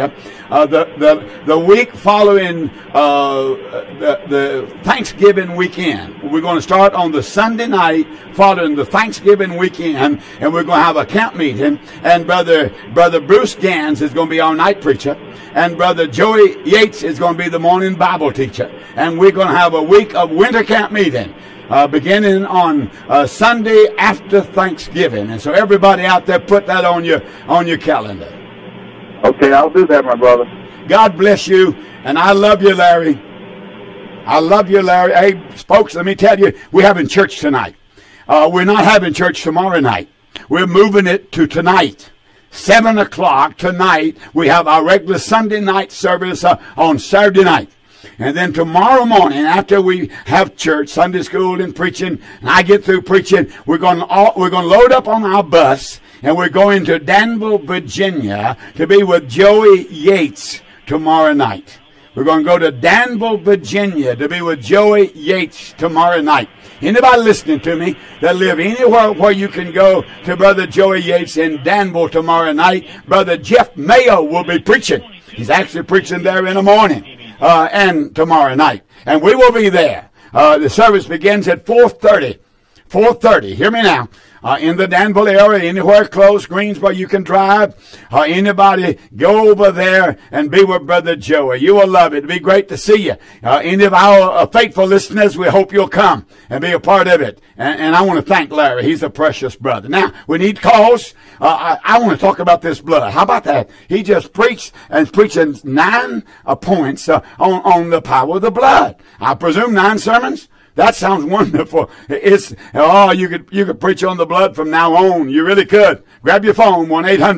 the week following the Thanksgiving weekend. We're going to start on the Sunday night following the Thanksgiving weekend, and we're going to have a camp meeting. And Brother Bruce Gans is going to be our night preacher, and Brother Joey Yates is going to be the morning Bible teacher. And we're going to have a week of winter camp meeting. Beginning on Sunday after Thanksgiving. And so everybody out there, put that on your calendar. Okay, I'll do that, my brother. God bless you, and I love you, Larry. I love you, Larry. Hey, folks, let me tell you, we're having church tonight. We're not having church tomorrow night. We're moving it to tonight. 7 o'clock tonight, we have our regular Sunday night service on Saturday night. And then tomorrow morning, after we have church, Sunday school, and preaching, and I get through preaching, we're going to load up on our bus, and we're going to Danville, Virginia, to be with Joey Yates tomorrow night. We're going to go to Danville, Virginia, to be with Joey Yates tomorrow night. Anybody listening to me that live anywhere where you can go to Brother Joey Yates in Danville tomorrow night, Brother Jeff Mayo will be preaching. He's actually preaching there in the morning. And tomorrow night. And we will be there. The service begins at 4:30. 4:30. Hear me now. In the Danville area, anywhere close, Greensboro, you can drive. Anybody, go over there and be with Brother Joey. You will love it. It'll be great to see you. Any of our faithful listeners, we hope you'll come and be a part of it. And I want to thank Larry. He's a precious brother. Now, we need calls. I want to talk about this blood. How about that? He just preached and preaching 9 points on the power of the blood. I presume 9 sermons. That sounds wonderful. You could preach on the blood from now on. You really could. Grab your phone,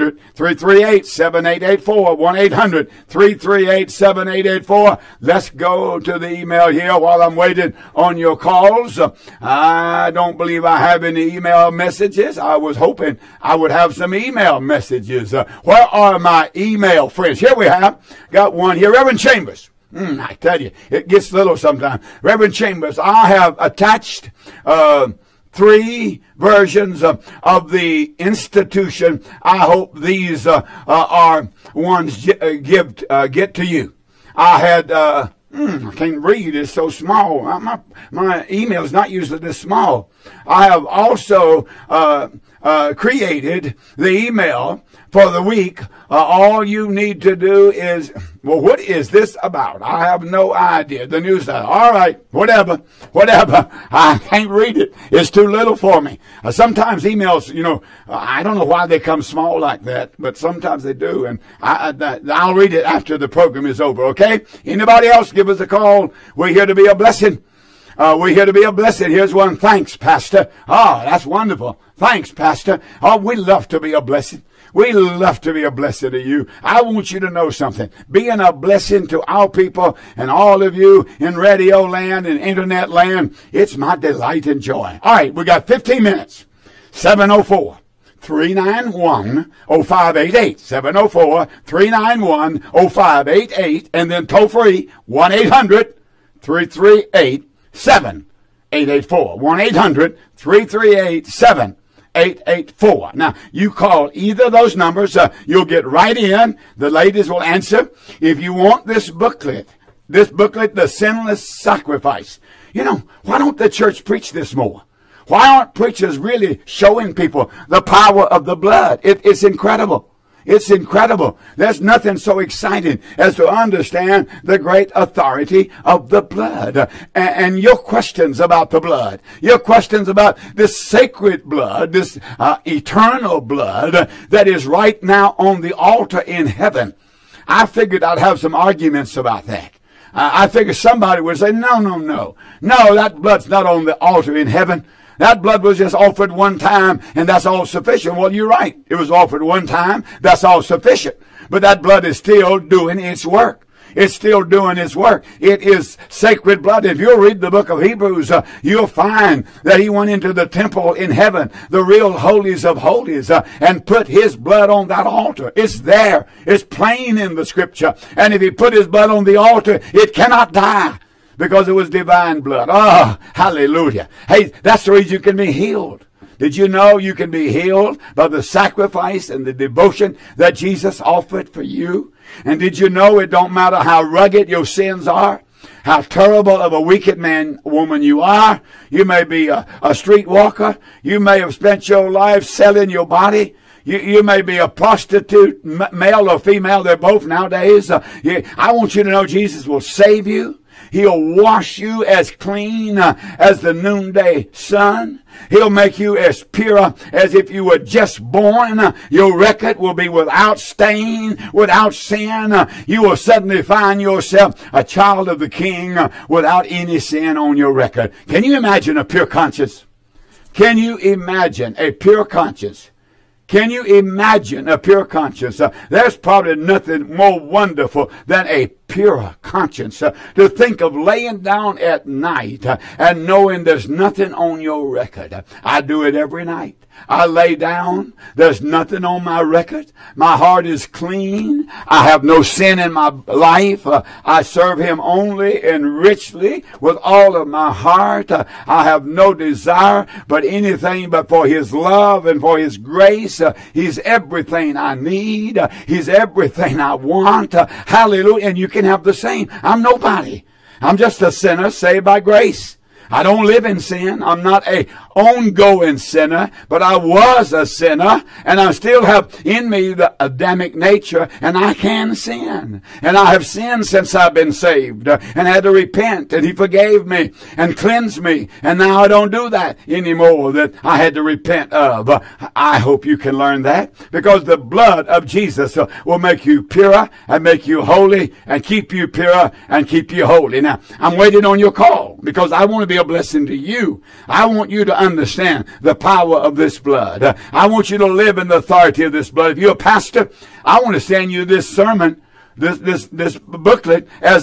1-800-338-7884, 1-800-338-7884. Let's go to the email here while I'm waiting on your calls. I don't believe I have any email messages. I was hoping I would have some email messages. Where are my email friends? Here we have. Got one here. Reverend Chambers. I tell you, it gets little sometimes. Reverend Chambers, I have attached 3 versions of the institution. I hope these are ones get to you. I had I can't read. It's so small. My email is not usually this small. I have also created the email for the week. All you need to do is, well, what is this about? I have no idea. The newsletter. All right, whatever. I can't read it. It's too little for me. Sometimes emails, I don't know why they come small like that, but sometimes they do. And I'll read it after the program is over, okay? Anybody else, give us a call. We're here to be a blessing. We're here to be a blessing. Here's one. Thanks, Pastor. Oh, that's wonderful. Thanks, Pastor. Oh, we love to be a blessing. We love to be a blessing to you. I want you to know something. Being a blessing to our people and all of you in radio land and internet land, it's my delight and joy. All right, we got 15 minutes. 704-391-0588. 704-391-0588. And then toll free, 1-800-338-7884. 1-800-338-7884. 884. Now, you call either of those numbers. You'll get right in. The ladies will answer. If you want this booklet, The Sinless Sacrifice, why don't the church preach this more? Why aren't preachers really showing people the power of the blood? It's incredible. It's incredible. There's nothing so exciting as to understand the great authority of the blood. And your questions about the blood, your questions about this sacred blood, this eternal blood that is right now on the altar in heaven. I figured I'd have some arguments about that. I figured somebody would say, no, that blood's not on the altar in heaven. That blood was just offered one time, and that's all sufficient. Well, you're right. It was offered one time. That's all sufficient. But that blood is still doing its work. It's still doing its work. It is sacred blood. If you'll read the book of Hebrews, you'll find that he went into the temple in heaven, the real holies of holies, and put his blood on that altar. It's there. It's plain in the scripture. And if he put his blood on the altar, it cannot die, because it was divine blood. Oh, hallelujah. Hey, that's the reason you can be healed. Did you know you can be healed by the sacrifice and the devotion that Jesus offered for you? And did you know it don't matter how rugged your sins are, how terrible of a wicked man, woman you are? You may be a street walker. You may have spent your life selling your body. You may be a prostitute, male or female. They're both nowadays. I want you to know Jesus will save you. He'll wash you as clean as the noonday sun. He'll make you as pure as if you were just born. Your record will be without stain, without sin. You will suddenly find yourself a child of the King without any sin on your record. Can you imagine a pure conscience? Can you imagine a pure conscience? Can you imagine a pure conscience? There's probably nothing more wonderful than a pure conscience. To think of laying down at night and knowing there's nothing on your record. I do it every night. I lay down. There's nothing on my record. My heart is clean. I have no sin in my life. I serve Him only and richly with all of my heart. I have no desire but anything but for His love and for His grace. He's everything I need. He's everything I want. Hallelujah. And you can have the same. I'm nobody. I'm just a sinner saved by grace. I don't live in sin. I'm not a ongoing sinner, but I was a sinner, and I still have in me the Adamic nature, and I can sin. And I have sinned since I've been saved, and had to repent, and He forgave me and cleansed me, and now I don't do that anymore that I had to repent of. I hope you can learn that, because the blood of Jesus will make you pure and make you holy and keep you pure and keep you holy. Now, I'm waiting on your call, because I want to be a blessing to you. I want you to understand the power of this blood. I want you to live in the authority of this blood. If you're a pastor, I want to send you this sermon, this booklet as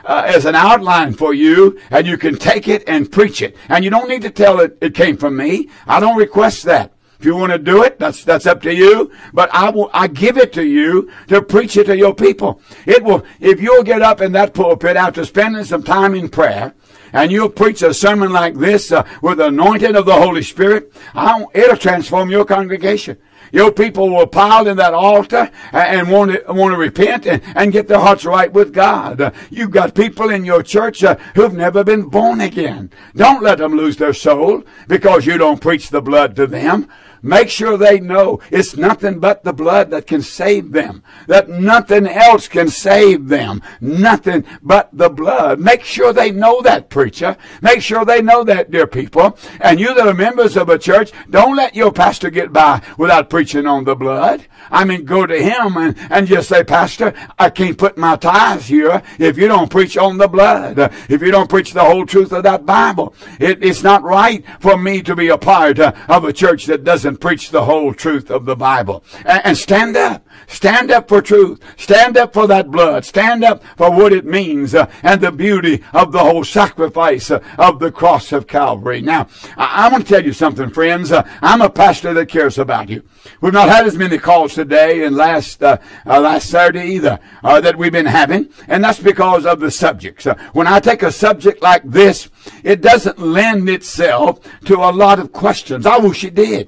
an outline for you, and you can take it and preach it. And you don't need to tell it came from me. I don't request that. If you want to do it, that's up to you. But I give it to you to preach it to your people. It will, if you'll get up in that pulpit after spending some time in prayer, and you'll preach a sermon like this with the anointing of the Holy Spirit, it'll transform your congregation. Your people will pile in that altar and want to repent and get their hearts right with God. You've got people in your church who've never been born again. Don't let them lose their soul because you don't preach the blood to them. Make sure they know it's nothing but the blood that can save them. That nothing else can save them. Nothing but the blood. Make sure they know that, preacher. Make sure they know that, dear people. And you that are members of a church, don't let your pastor get by without preaching on the blood. I mean, go to him and just say, Pastor, I can't put my tithes here if you don't preach on the blood. If you don't preach the whole truth of that Bible. It's not right for me to be a part of a church that doesn't preach the whole truth of the Bible. And stand up. Stand up for truth. Stand up for that blood. Stand up for what it means and the beauty of the whole sacrifice of the cross of Calvary. Now, I want to tell you something, friends. I'm a pastor that cares about you. We've not had as many calls today and last Saturday either that we've been having, and that's because of the subjects. When I take a subject like this, it doesn't lend itself to a lot of questions. I wish it did.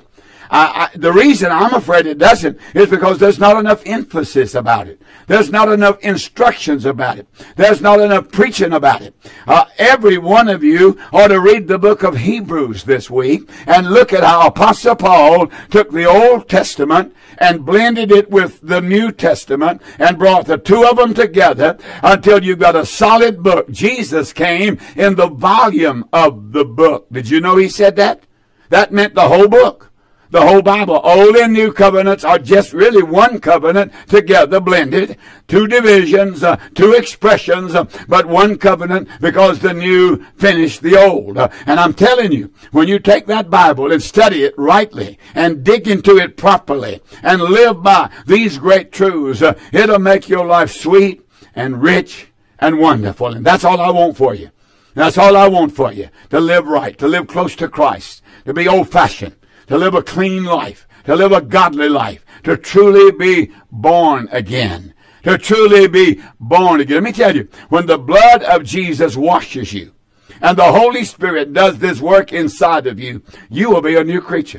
The reason I'm afraid it doesn't is because there's not enough emphasis about it. There's not enough instructions about it. There's not enough preaching about it. Every one of you ought to read the book of Hebrews this week and look at how Apostle Paul took the Old Testament and blended it with the New Testament and brought the two of them together until you got a solid book. Jesus came in the volume of the book. Did you know he said that? That meant the whole book. The whole Bible, Old and New covenants are just really one covenant together, blended. Two divisions, two expressions, but one covenant because the new finished the old. And I'm telling you, when you take that Bible and study it rightly and dig into it properly and live by these great truths, it'll make your life sweet and rich and wonderful. And that's all I want for you. That's all I want for you. To live right, to live close to Christ, to be old-fashioned, to live a clean life, to live a godly life, to truly be born again. To truly be born again. Let me tell you, when the blood of Jesus washes you, and the Holy Spirit does this work inside of you, you will be a new creature.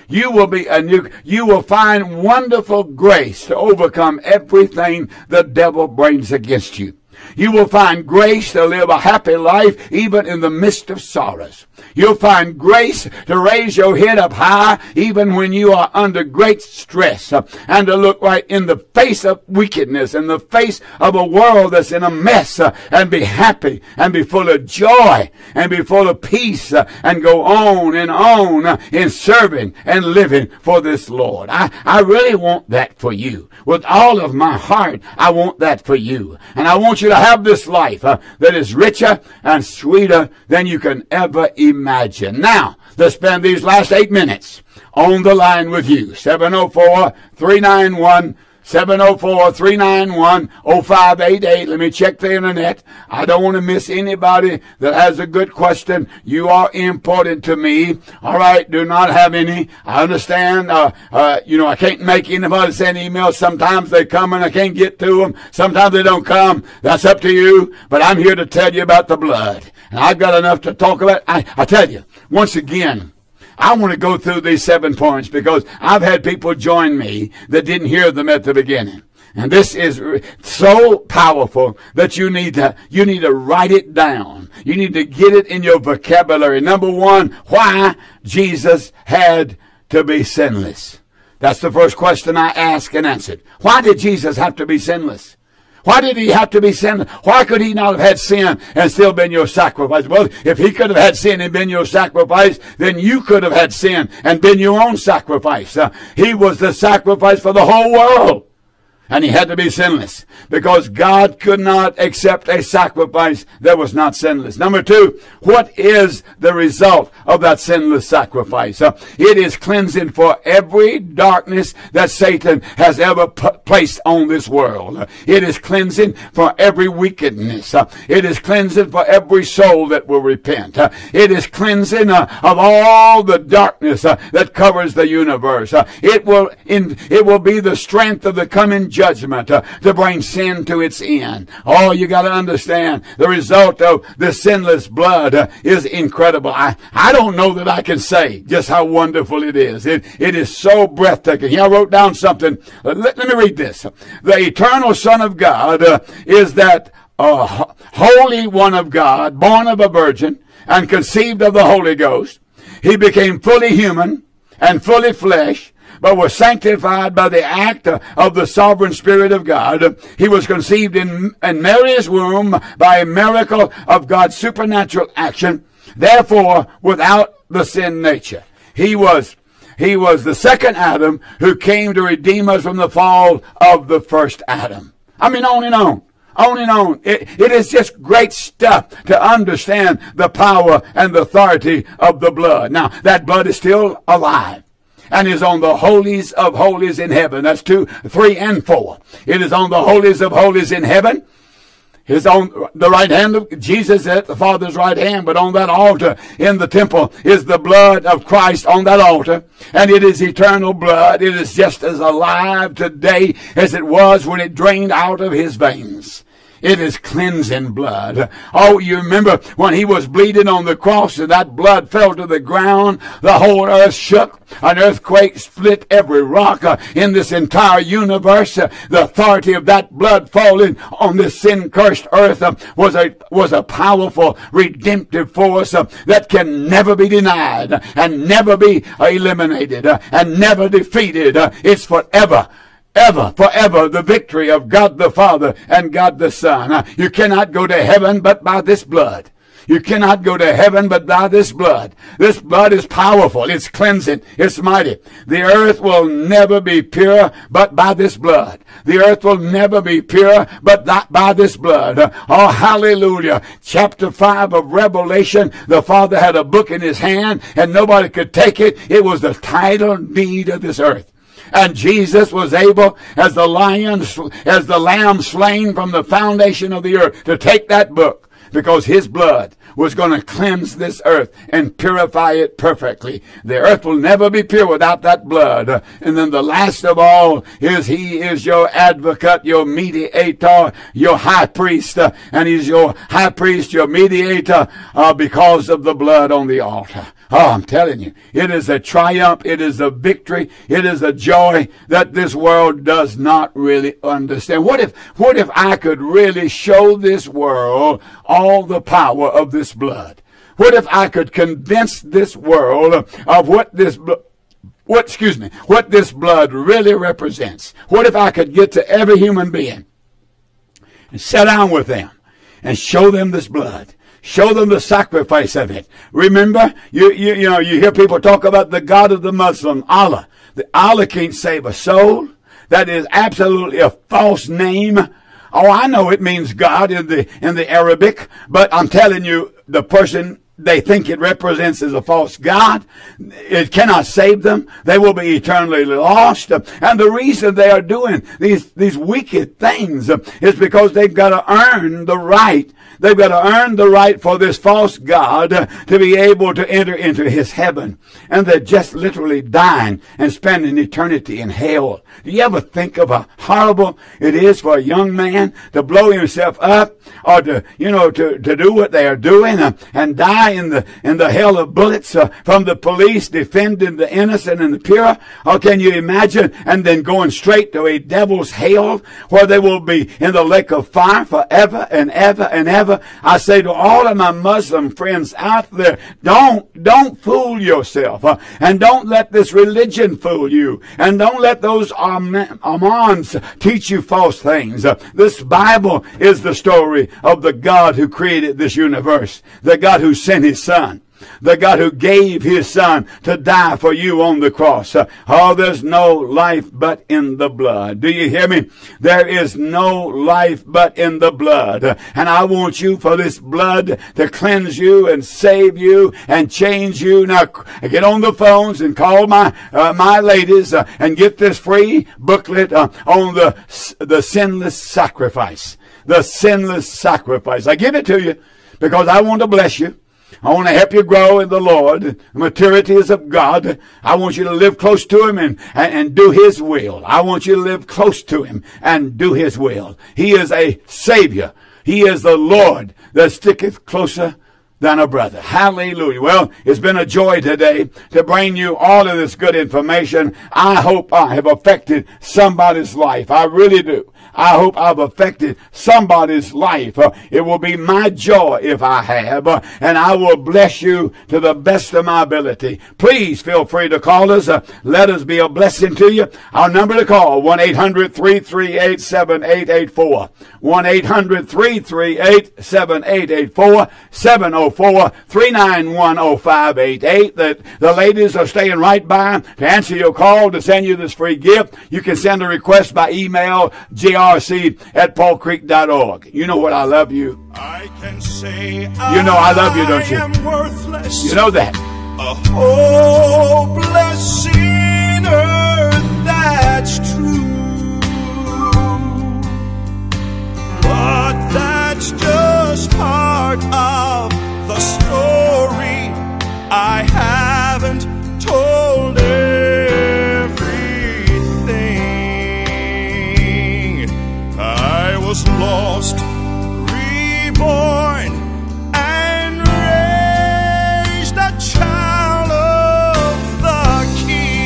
You will be a new, you will find wonderful grace to overcome everything the devil brings against you. You will find grace to live a happy life even in the midst of sorrows. You'll find grace to raise your head up high even when you are under great stress, and to look right in the face of wickedness, in the face of a world that's in a mess, and be happy and be full of joy and be full of peace, and go on in serving and living for this Lord. I really want that for you. With all of my heart, I want that for you. And I want you to have this life that is richer and sweeter than you can ever imagine. Now, let's spend these last 8 minutes on the line with you. 704-391-0588. Let me check the internet. I don't want to miss anybody that has a good question. You are important to me. All right, do not have any. I understand. I can't make anybody send emails. Sometimes they come and I can't get to them. Sometimes they don't come. That's up to you. But I'm here to tell you about the blood. And I've got enough to talk about. I tell you, once again, I want to go through these 7 points because I've had people join me that didn't hear them at the beginning. And this is so powerful that you need to write it down. You need to get it in your vocabulary. Number 1, why Jesus had to be sinless. That's the first question I asked and answered. Why did Jesus have to be sinless? Why did he have to be sinless? Why could he not have had sin and still been your sacrifice? Well, if he could have had sin and been your sacrifice, then you could have had sin and been your own sacrifice. He was the sacrifice for the whole world. And he had to be sinless because God could not accept a sacrifice that was not sinless. Number 2, what is the result of that sinless sacrifice? It is cleansing for every darkness that Satan has ever placed on this world. It is cleansing for every wickedness. It is cleansing for every soul that will repent. It is cleansing of all the darkness that covers the universe. It will be the strength of the coming judgment to bring sin to its end. Oh, you got to understand the result of the sinless blood is incredible. I don't know that I can say just how wonderful it is. It is so breathtaking. Here I wrote down something. Let me read this. The eternal Son of God is that Holy One of God, born of a virgin and conceived of the Holy Ghost. He became fully human and fully flesh, but was sanctified by the act of the sovereign Spirit of God. He was conceived in Mary's womb by a miracle of God's supernatural action, therefore without the sin nature. He was the second Adam who came to redeem us from the fall of the first Adam. I mean, on and on. On and on. It is just great stuff to understand the power and the authority of the blood. Now, that blood is still alive and is on the holies of holies in heaven. That's 2, 3, and 4. It is on the holies of holies in heaven. It's on the right hand of Jesus at the Father's right hand, but on that altar in the temple is the blood of Christ on that altar, and it is eternal blood. It is just as alive today as it was when it drained out of his veins. It is cleansing blood. Oh, you remember when he was bleeding on the cross and that blood fell to the ground, the whole earth shook. An earthquake split every rock in this entire universe. The authority of that blood falling on this sin-cursed earth was a powerful redemptive force that can never be denied and never be eliminated and never defeated. It's forever. Forever, the victory of God the Father and God the Son. You cannot go to heaven but by this blood. You cannot go to heaven but by this blood. This blood is powerful. It's cleansing. It's mighty. The earth will never be pure but by this blood. The earth will never be pure but by this blood. Oh, hallelujah. Chapter 5 of Revelation, the Father had a book in his hand and nobody could take it. It was the title deed of this earth. And Jesus was able, as the lamb slain from the foundation of the earth, to take that book because his blood was going to cleanse this earth and purify it perfectly. The earth will never be pure without that blood. And then the last of all is he is your advocate, your mediator, your high priest. And he's your high priest, your mediator, because of the blood on the altar. Oh, I'm telling you, it is a triumph, it is a victory, it is a joy that this world does not really understand. What if I could really show this world all the power of this blood? What if I could convince this world of what this blood really represents? What if I could get to every human being and sit down with them and show them this blood? Show them the sacrifice of it. Remember, you hear people talk about the God of the Muslim, Allah. Allah can't save a soul. That is absolutely a false name. Oh, I know it means God in the Arabic, but I'm telling you, the person they think it represents is a false God. It cannot save them. They will be eternally lost. And the reason they are doing these wicked things is because they've got to earn the right. They've got to earn the right for this false God to be able to enter into his heaven. And they're just literally dying and spending eternity in hell. Do you ever think of how horrible it is for a young man to blow himself up or to do what they are doing and die in the hell of bullets from the police defending the innocent and the pure? Or can you imagine? And then going straight to a devil's hell where they will be in the lake of fire forever and ever and ever. I say to all of my Muslim friends out there, don't fool yourself, and don't let this religion fool you, and don't let those Amans teach you false things. This Bible is the story of the God who created this universe, the God who sent his Son, the God who gave his Son to die for you on the cross. There's no life but in the blood. Do you hear me? There is no life but in the blood. And I want you for this blood to cleanse you and save you and change you. Now, get on the phones and call my ladies and get this free booklet on the sinless sacrifice. The sinless sacrifice. I give it to you because I want to bless you. I want to help you grow in the Lord. The maturity is of God. I want you to live close to him and do his will. I want you to live close to him and do his will. He is a Savior. He is the Lord that sticketh closer than a brother. Hallelujah. Well, it's been a joy today to bring you all of this good information. I hope I have affected somebody's life. I really do. I hope I've affected somebody's life. It will be my joy if I have, and I will bless you to the best of my ability. Please feel free to call us. Let us be a blessing to you. Our number to call, 1-800-338-7884. 1-800-338-7884. 704-391-0588. The ladies are staying right by to answer your call, to send you this free gift. You can send a request by email, grc@paulcreek.org. You know what? I love you. I can say You know I love you, don't you? am worthless. You know that. A hopeless sinner, that's true. But that's just part of the story. I haven't told everything. I was lost, reborn, and raised a child of the King.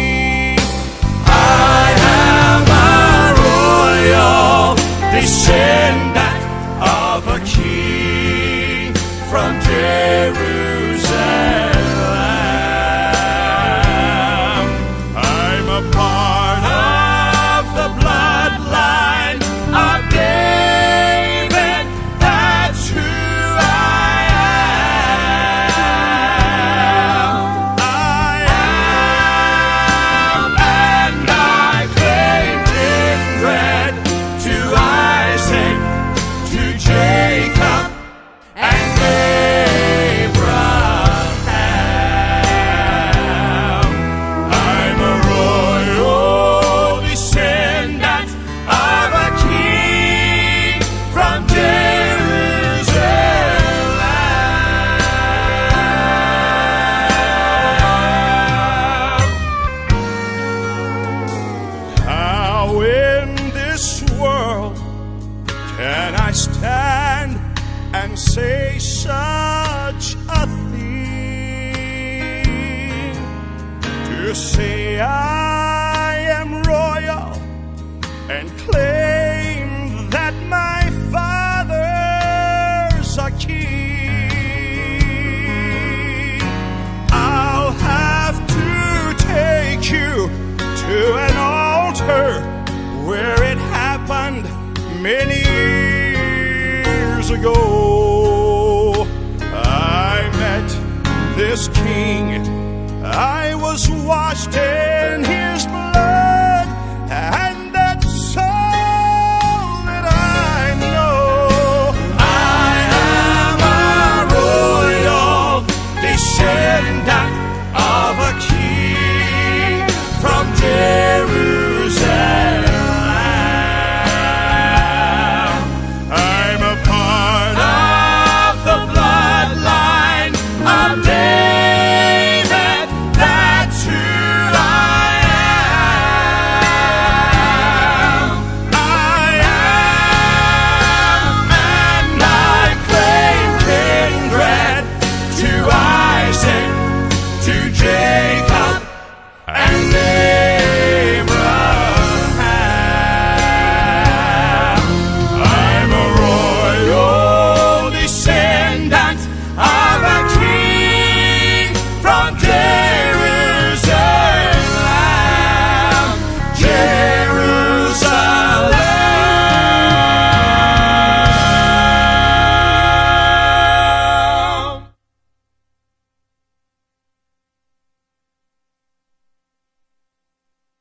to say I am royal and claim that my father's a king. I'll have to take you to an altar where it happened many years ago. I met this king, I was washed in his blood.